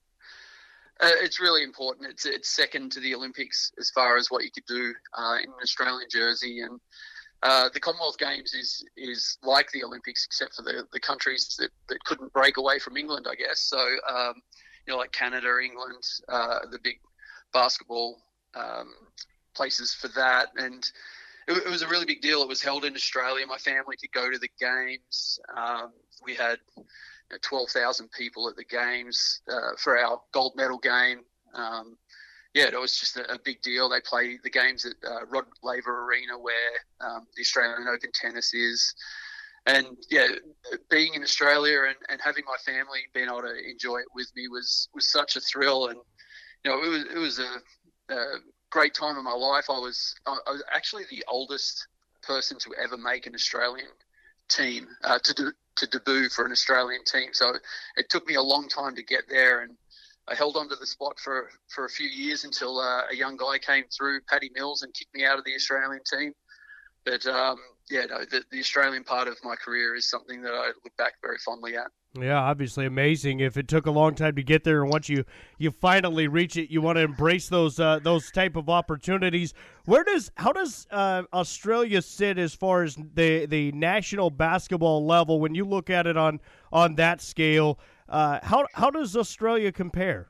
Uh, it's really important. It's it's second to the Olympics as far as what you could do uh, in an Australian jersey, and uh, the Commonwealth Games is is like the Olympics, except for the, the countries that, that couldn't break away from England, I guess. So, um, you know, like Canada, England, uh, the big basketball um, places for that, and it, it was a really big deal. It was held in Australia. My family could go to the games. Um, we had twelve thousand people at the games uh, for our gold medal game. Um, yeah, it was just a, a big deal. They play the games at uh, Rod Laver Arena, where um, the Australian Open tennis is. And yeah, being in Australia and, and having my family being able to enjoy it with me was, was such a thrill. And, you know, it was, it was a, a great time in my life. I was, I was actually the oldest person to ever make an Australian team, uh, to do, to debut for an Australian team. So it took me a long time to get there, and I held on to the spot for, for a few years until uh, a young guy came through, Paddy Mills, and kicked me out of the Australian team. But um, yeah, no, the, the Australian part of my career is something that I look back very fondly at. Yeah, obviously amazing. If it took a long time to get there, and once you, you finally reach it, you want to embrace those uh, those type of opportunities. Where does how does uh, Australia sit as far as the the national basketball level when you look at it on on that scale? Uh, how how does Australia compare?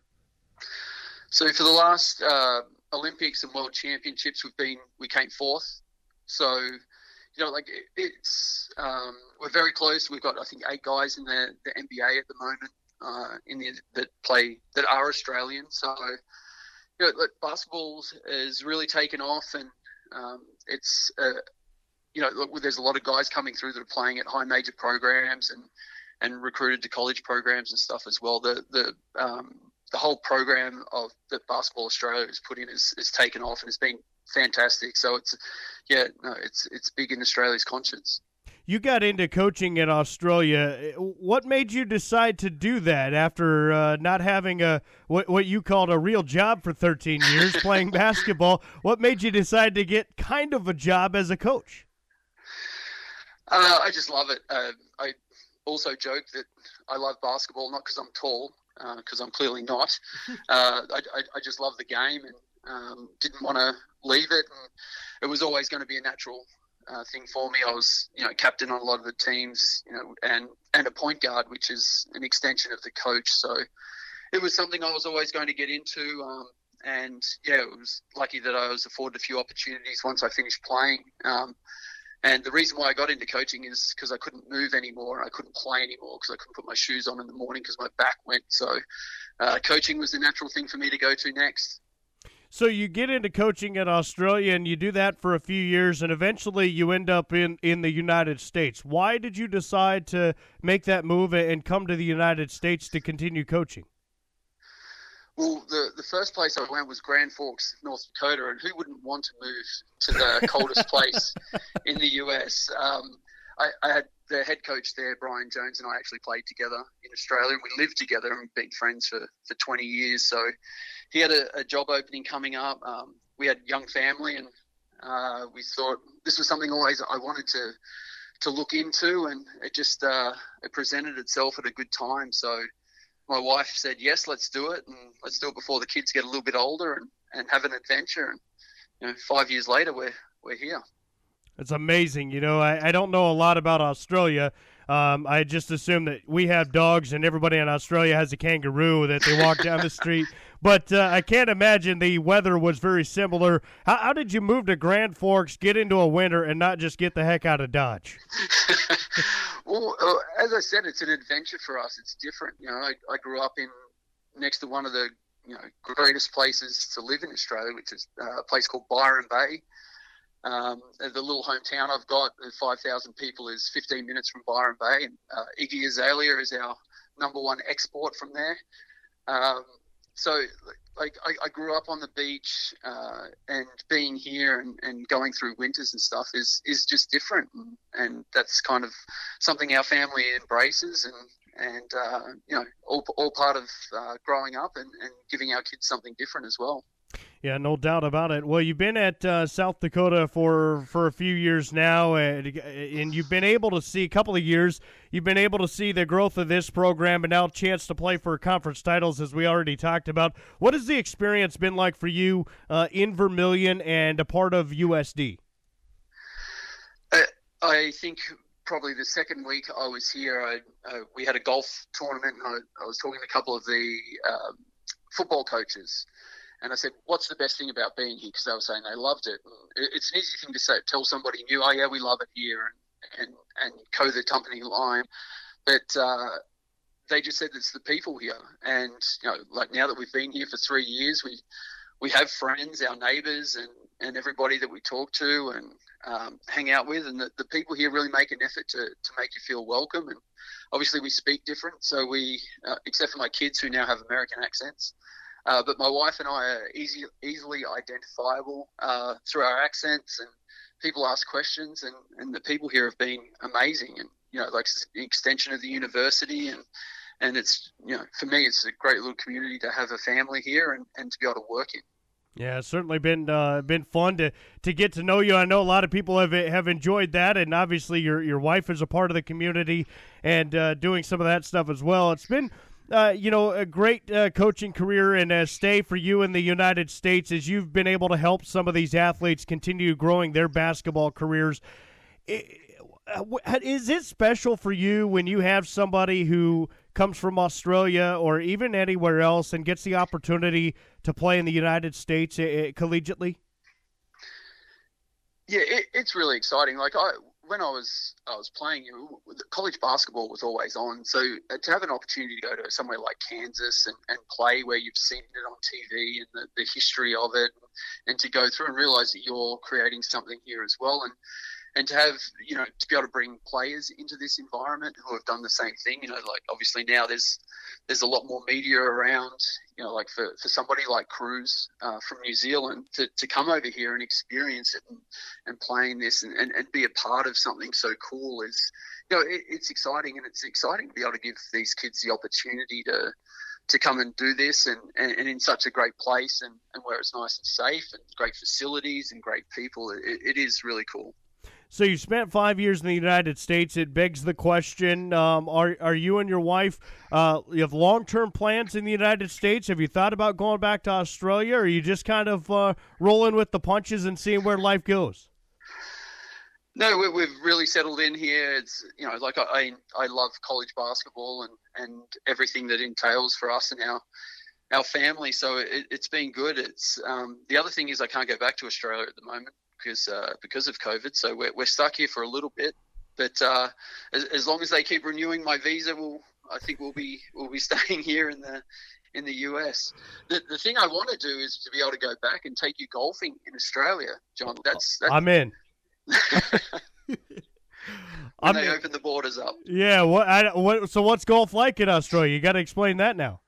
So for the last uh, Olympics and World Championships, we've been we came fourth. So, you know, like it's um, we're very close. We've got I think eight guys in the, the N B A at the moment uh, in the that play that are Australian. So, you know, like basketball has really taken off, and um, it's uh, you know, look, there's a lot of guys coming through that are playing at high major programs and and recruited to college programs and stuff as well. The the um, the whole program of that Basketball Australia has put in is, is taken off and has been fantastic. So it's, yeah, no, it's it's big in Australia's conscience. You got into coaching in Australia. What made you decide to do that after uh, not having a what what you called a real job for thirteen years playing basketball? What made you decide to get kind of a job as a coach? Uh, I just love it. Uh, I also joke that I love basketball not because I'm tall, because uh, I'm clearly not. Uh, I, I, I just love the game and um, didn't want to leave it. And it was always going to be a natural uh, thing for me. I was, you know, captain on a lot of the teams, you know, and, and a point guard, which is an extension of the coach. So it was something I was always going to get into. Um, and yeah, it was lucky that I was afforded a few opportunities once I finished playing. Um, And the reason why I got into coaching is because I couldn't move anymore. I couldn't play anymore because I couldn't put my shoes on in the morning because my back went. So uh, coaching was the natural thing for me to go to next. So you get into coaching in Australia, and you do that for a few years, and eventually you end up in, in the United States. Why did you decide to make that move and come to the United States to continue coaching? Well, the, the first place I went was Grand Forks, North Dakota, and who wouldn't want to move to the coldest place in the U S? Um, I, I had the head coach there, Brian Jones, and I actually played together in Australia, and we lived together and we've been friends for, for twenty years. So he had a, a job opening coming up. Um, we had a young family, and uh, we thought this was something always I wanted to to look into, and it just uh, it presented itself at a good time. So my wife said, yes, let's do it, and let's do it before the kids get a little bit older and, and have an adventure. And you know, five years later, we're we're here. It's amazing. You know, I, I don't know a lot about Australia. Um, I just assume that we have dogs and everybody in Australia has a kangaroo that they walk down the street. But uh, I can't imagine the weather was very similar. How, how did you move to Grand Forks, get into a winter, and not just get the heck out of Dodge? Well, uh, as I said, it's an adventure for us. It's different. You know, I, I grew up in next to one of the you know greatest places to live in Australia, which is uh, a place called Byron Bay. Um, the little hometown I've got, five thousand people, is fifteen minutes from Byron Bay, and uh, Iggy Azalea is our number one export from there. Um, so, like, I, I grew up on the beach, uh, and being here and, and going through winters and stuff is, is just different, and, and that's kind of something our family embraces, and and uh, you know, all all part of uh, growing up and, and giving our kids something different as well. Yeah, no doubt about it. Well, you've been at uh, South Dakota for, for a few years now, and, and you've been able to see a couple of years. You've been able to see the growth of this program, and now a chance to play for conference titles, as we already talked about. What has the experience been like for you uh, in Vermilion and a part of U S D? I, I think probably the second week I was here, I, uh, we had a golf tournament, and I, I was talking to a couple of the um, football coaches. And I said, what's the best thing about being here? Because they were saying they loved it. It's an easy thing to say, tell somebody new, oh, yeah, we love it here, and, and, and co the company line. But uh, they just said it's the people here. And, you know, like now that we've been here for three years, we we have friends, our neighbours, and, and everybody that we talk to and um, hang out with. And the, the people here really make an effort to, to make you feel welcome. And obviously we speak different. So we, uh, except for my kids who now have American accents, Uh, but my wife and I are easy, easily identifiable uh, through our accents, and people ask questions, and, and the people here have been amazing. And, you know, like it's an extension of the university, and, and it's, you know, for me, it's a great little community to have a family here and, and to be able to work in. Yeah, it's certainly been uh, been fun to, to get to know you. I know a lot of people have have enjoyed that, and obviously your your wife is a part of the community and uh, doing some of that stuff as well. It's been Uh, you know, a great uh, coaching career and a stay for you in the United States as you've been able to help some of these athletes continue growing their basketball careers. Is it special for you when you have somebody who comes from Australia or even anywhere else and gets the opportunity to play in the United States uh, collegiately? Yeah, it, it's really exciting. Like I, when I was I was playing, you know, college basketball was always on. So to have an opportunity to go to somewhere like Kansas and, and play where you've seen it on T V and the, the history of it, and to go through and realize that you're creating something here as well, and and to have, you know, to be able to bring players into this environment who have done the same thing, you know, like obviously now there's there's a lot more media around, you know, like for, for somebody like Cruz uh, from New Zealand to, to come over here and experience it and, and playing this and, and, and be a part of something so cool is, you know, it, it's exciting, and it's exciting to be able to give these kids the opportunity to to come and do this and, and, and in such a great place and, and where it's nice and safe and great facilities and great people. It, it is really cool. So you spent five years in the United States. It begs the question, um, are are you and your wife, uh, you have long-term plans in the United States? Have you thought about going back to Australia, or are you just kind of uh, rolling with the punches and seeing where life goes? No, we, we've really settled in here. It's, you know, like I I love college basketball and, and everything that entails for us and our our family. So it, it's been good. It's um, the other thing is I can't go back to Australia at the moment because uh, because of COVID. So we're we're stuck here for a little bit. But uh, as, as long as they keep renewing my visa, we'll I think we'll be we'll be staying here in the in the U S. The the thing I want to do is to be able to go back and take you golfing in Australia, John. That's, that's I'm in. when I'm they in. open the borders up. Yeah. What? I, what? So what's golf like in Australia? You got to explain that now.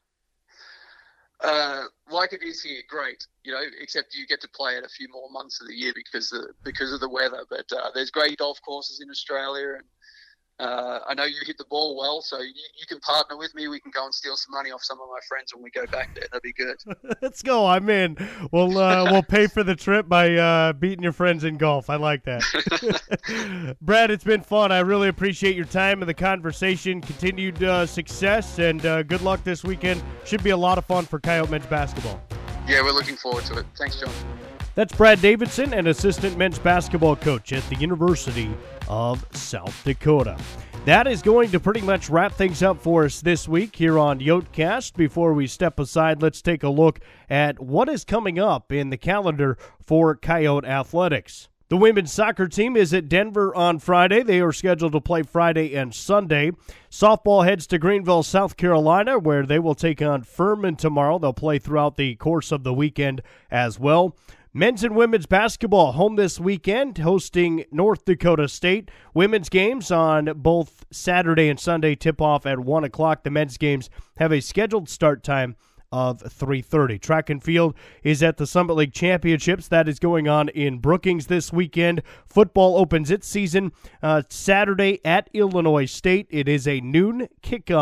Uh, like it is here, great. You know, except you get to play it a few more months of the year because of, because of the weather. But uh, there's great golf courses in Australia, and uh, I know you hit the ball well, so you, you can partner with me. We can go and steal some money off some of my friends when we go back there. That'd be good. Let's go. I'm in. We'll uh, we'll pay for the trip by uh, beating your friends in golf. I like that. Brad, it's been fun. I really appreciate your time and the conversation. Continued uh, success and uh, good luck this weekend. Should be a lot of fun for Coyote men's basketball. Yeah, we're looking forward to it. Thanks, John. That's Brad Davidson, an assistant men's basketball coach at the University of South Dakota. That is going to pretty much wrap things up for us this week here on Yotecast. Before we step aside, let's take a look at what is coming up in the calendar for Coyote Athletics. The women's soccer team is at Denver on Friday. They are scheduled to play Friday and Sunday. Softball heads to Greenville, South Carolina, where they will take on Furman tomorrow. They'll play throughout the course of the weekend as well. Men's and women's basketball home this weekend, hosting North Dakota State. Women's games on both Saturday and Sunday tip off at one o'clock. The men's games have a scheduled start time of three thirty. Track and field is at the Summit League Championships. That is going on in Brookings this weekend. Football opens its season uh, Saturday at Illinois State. It is a noon kickoff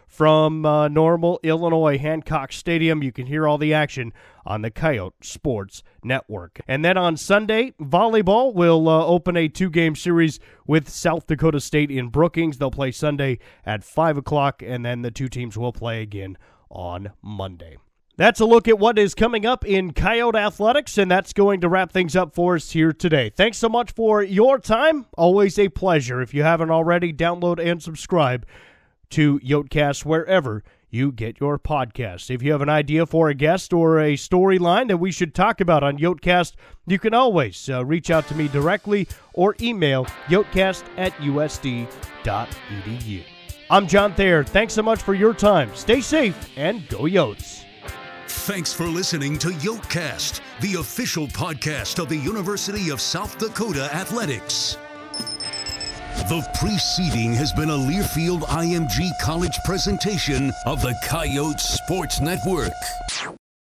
from uh, Normal, Illinois, Hancock Stadium. You can hear all the action on the Coyote Sports Network. And then on Sunday, volleyball will uh, open a two-game series with South Dakota State in Brookings. They'll play Sunday at five o'clock, and then the two teams will play again on Monday. That's a look at what is coming up in Coyote Athletics, and that's going to wrap things up for us here today. Thanks so much for your time. Always a pleasure. If you haven't already, download and subscribe to Yotecast wherever you get your podcasts. If you have an idea for a guest or a storyline that we should talk about on Yotecast, you can always uh, reach out to me directly or email yotecast at u s d dot e d u. I'm John Thayer. Thanks so much for your time. Stay safe and go Yotes. Thanks for listening to Yotecast, the official podcast of the University of South Dakota Athletics. The preceding has been a Learfield I M G College presentation of the Coyote Sports Network.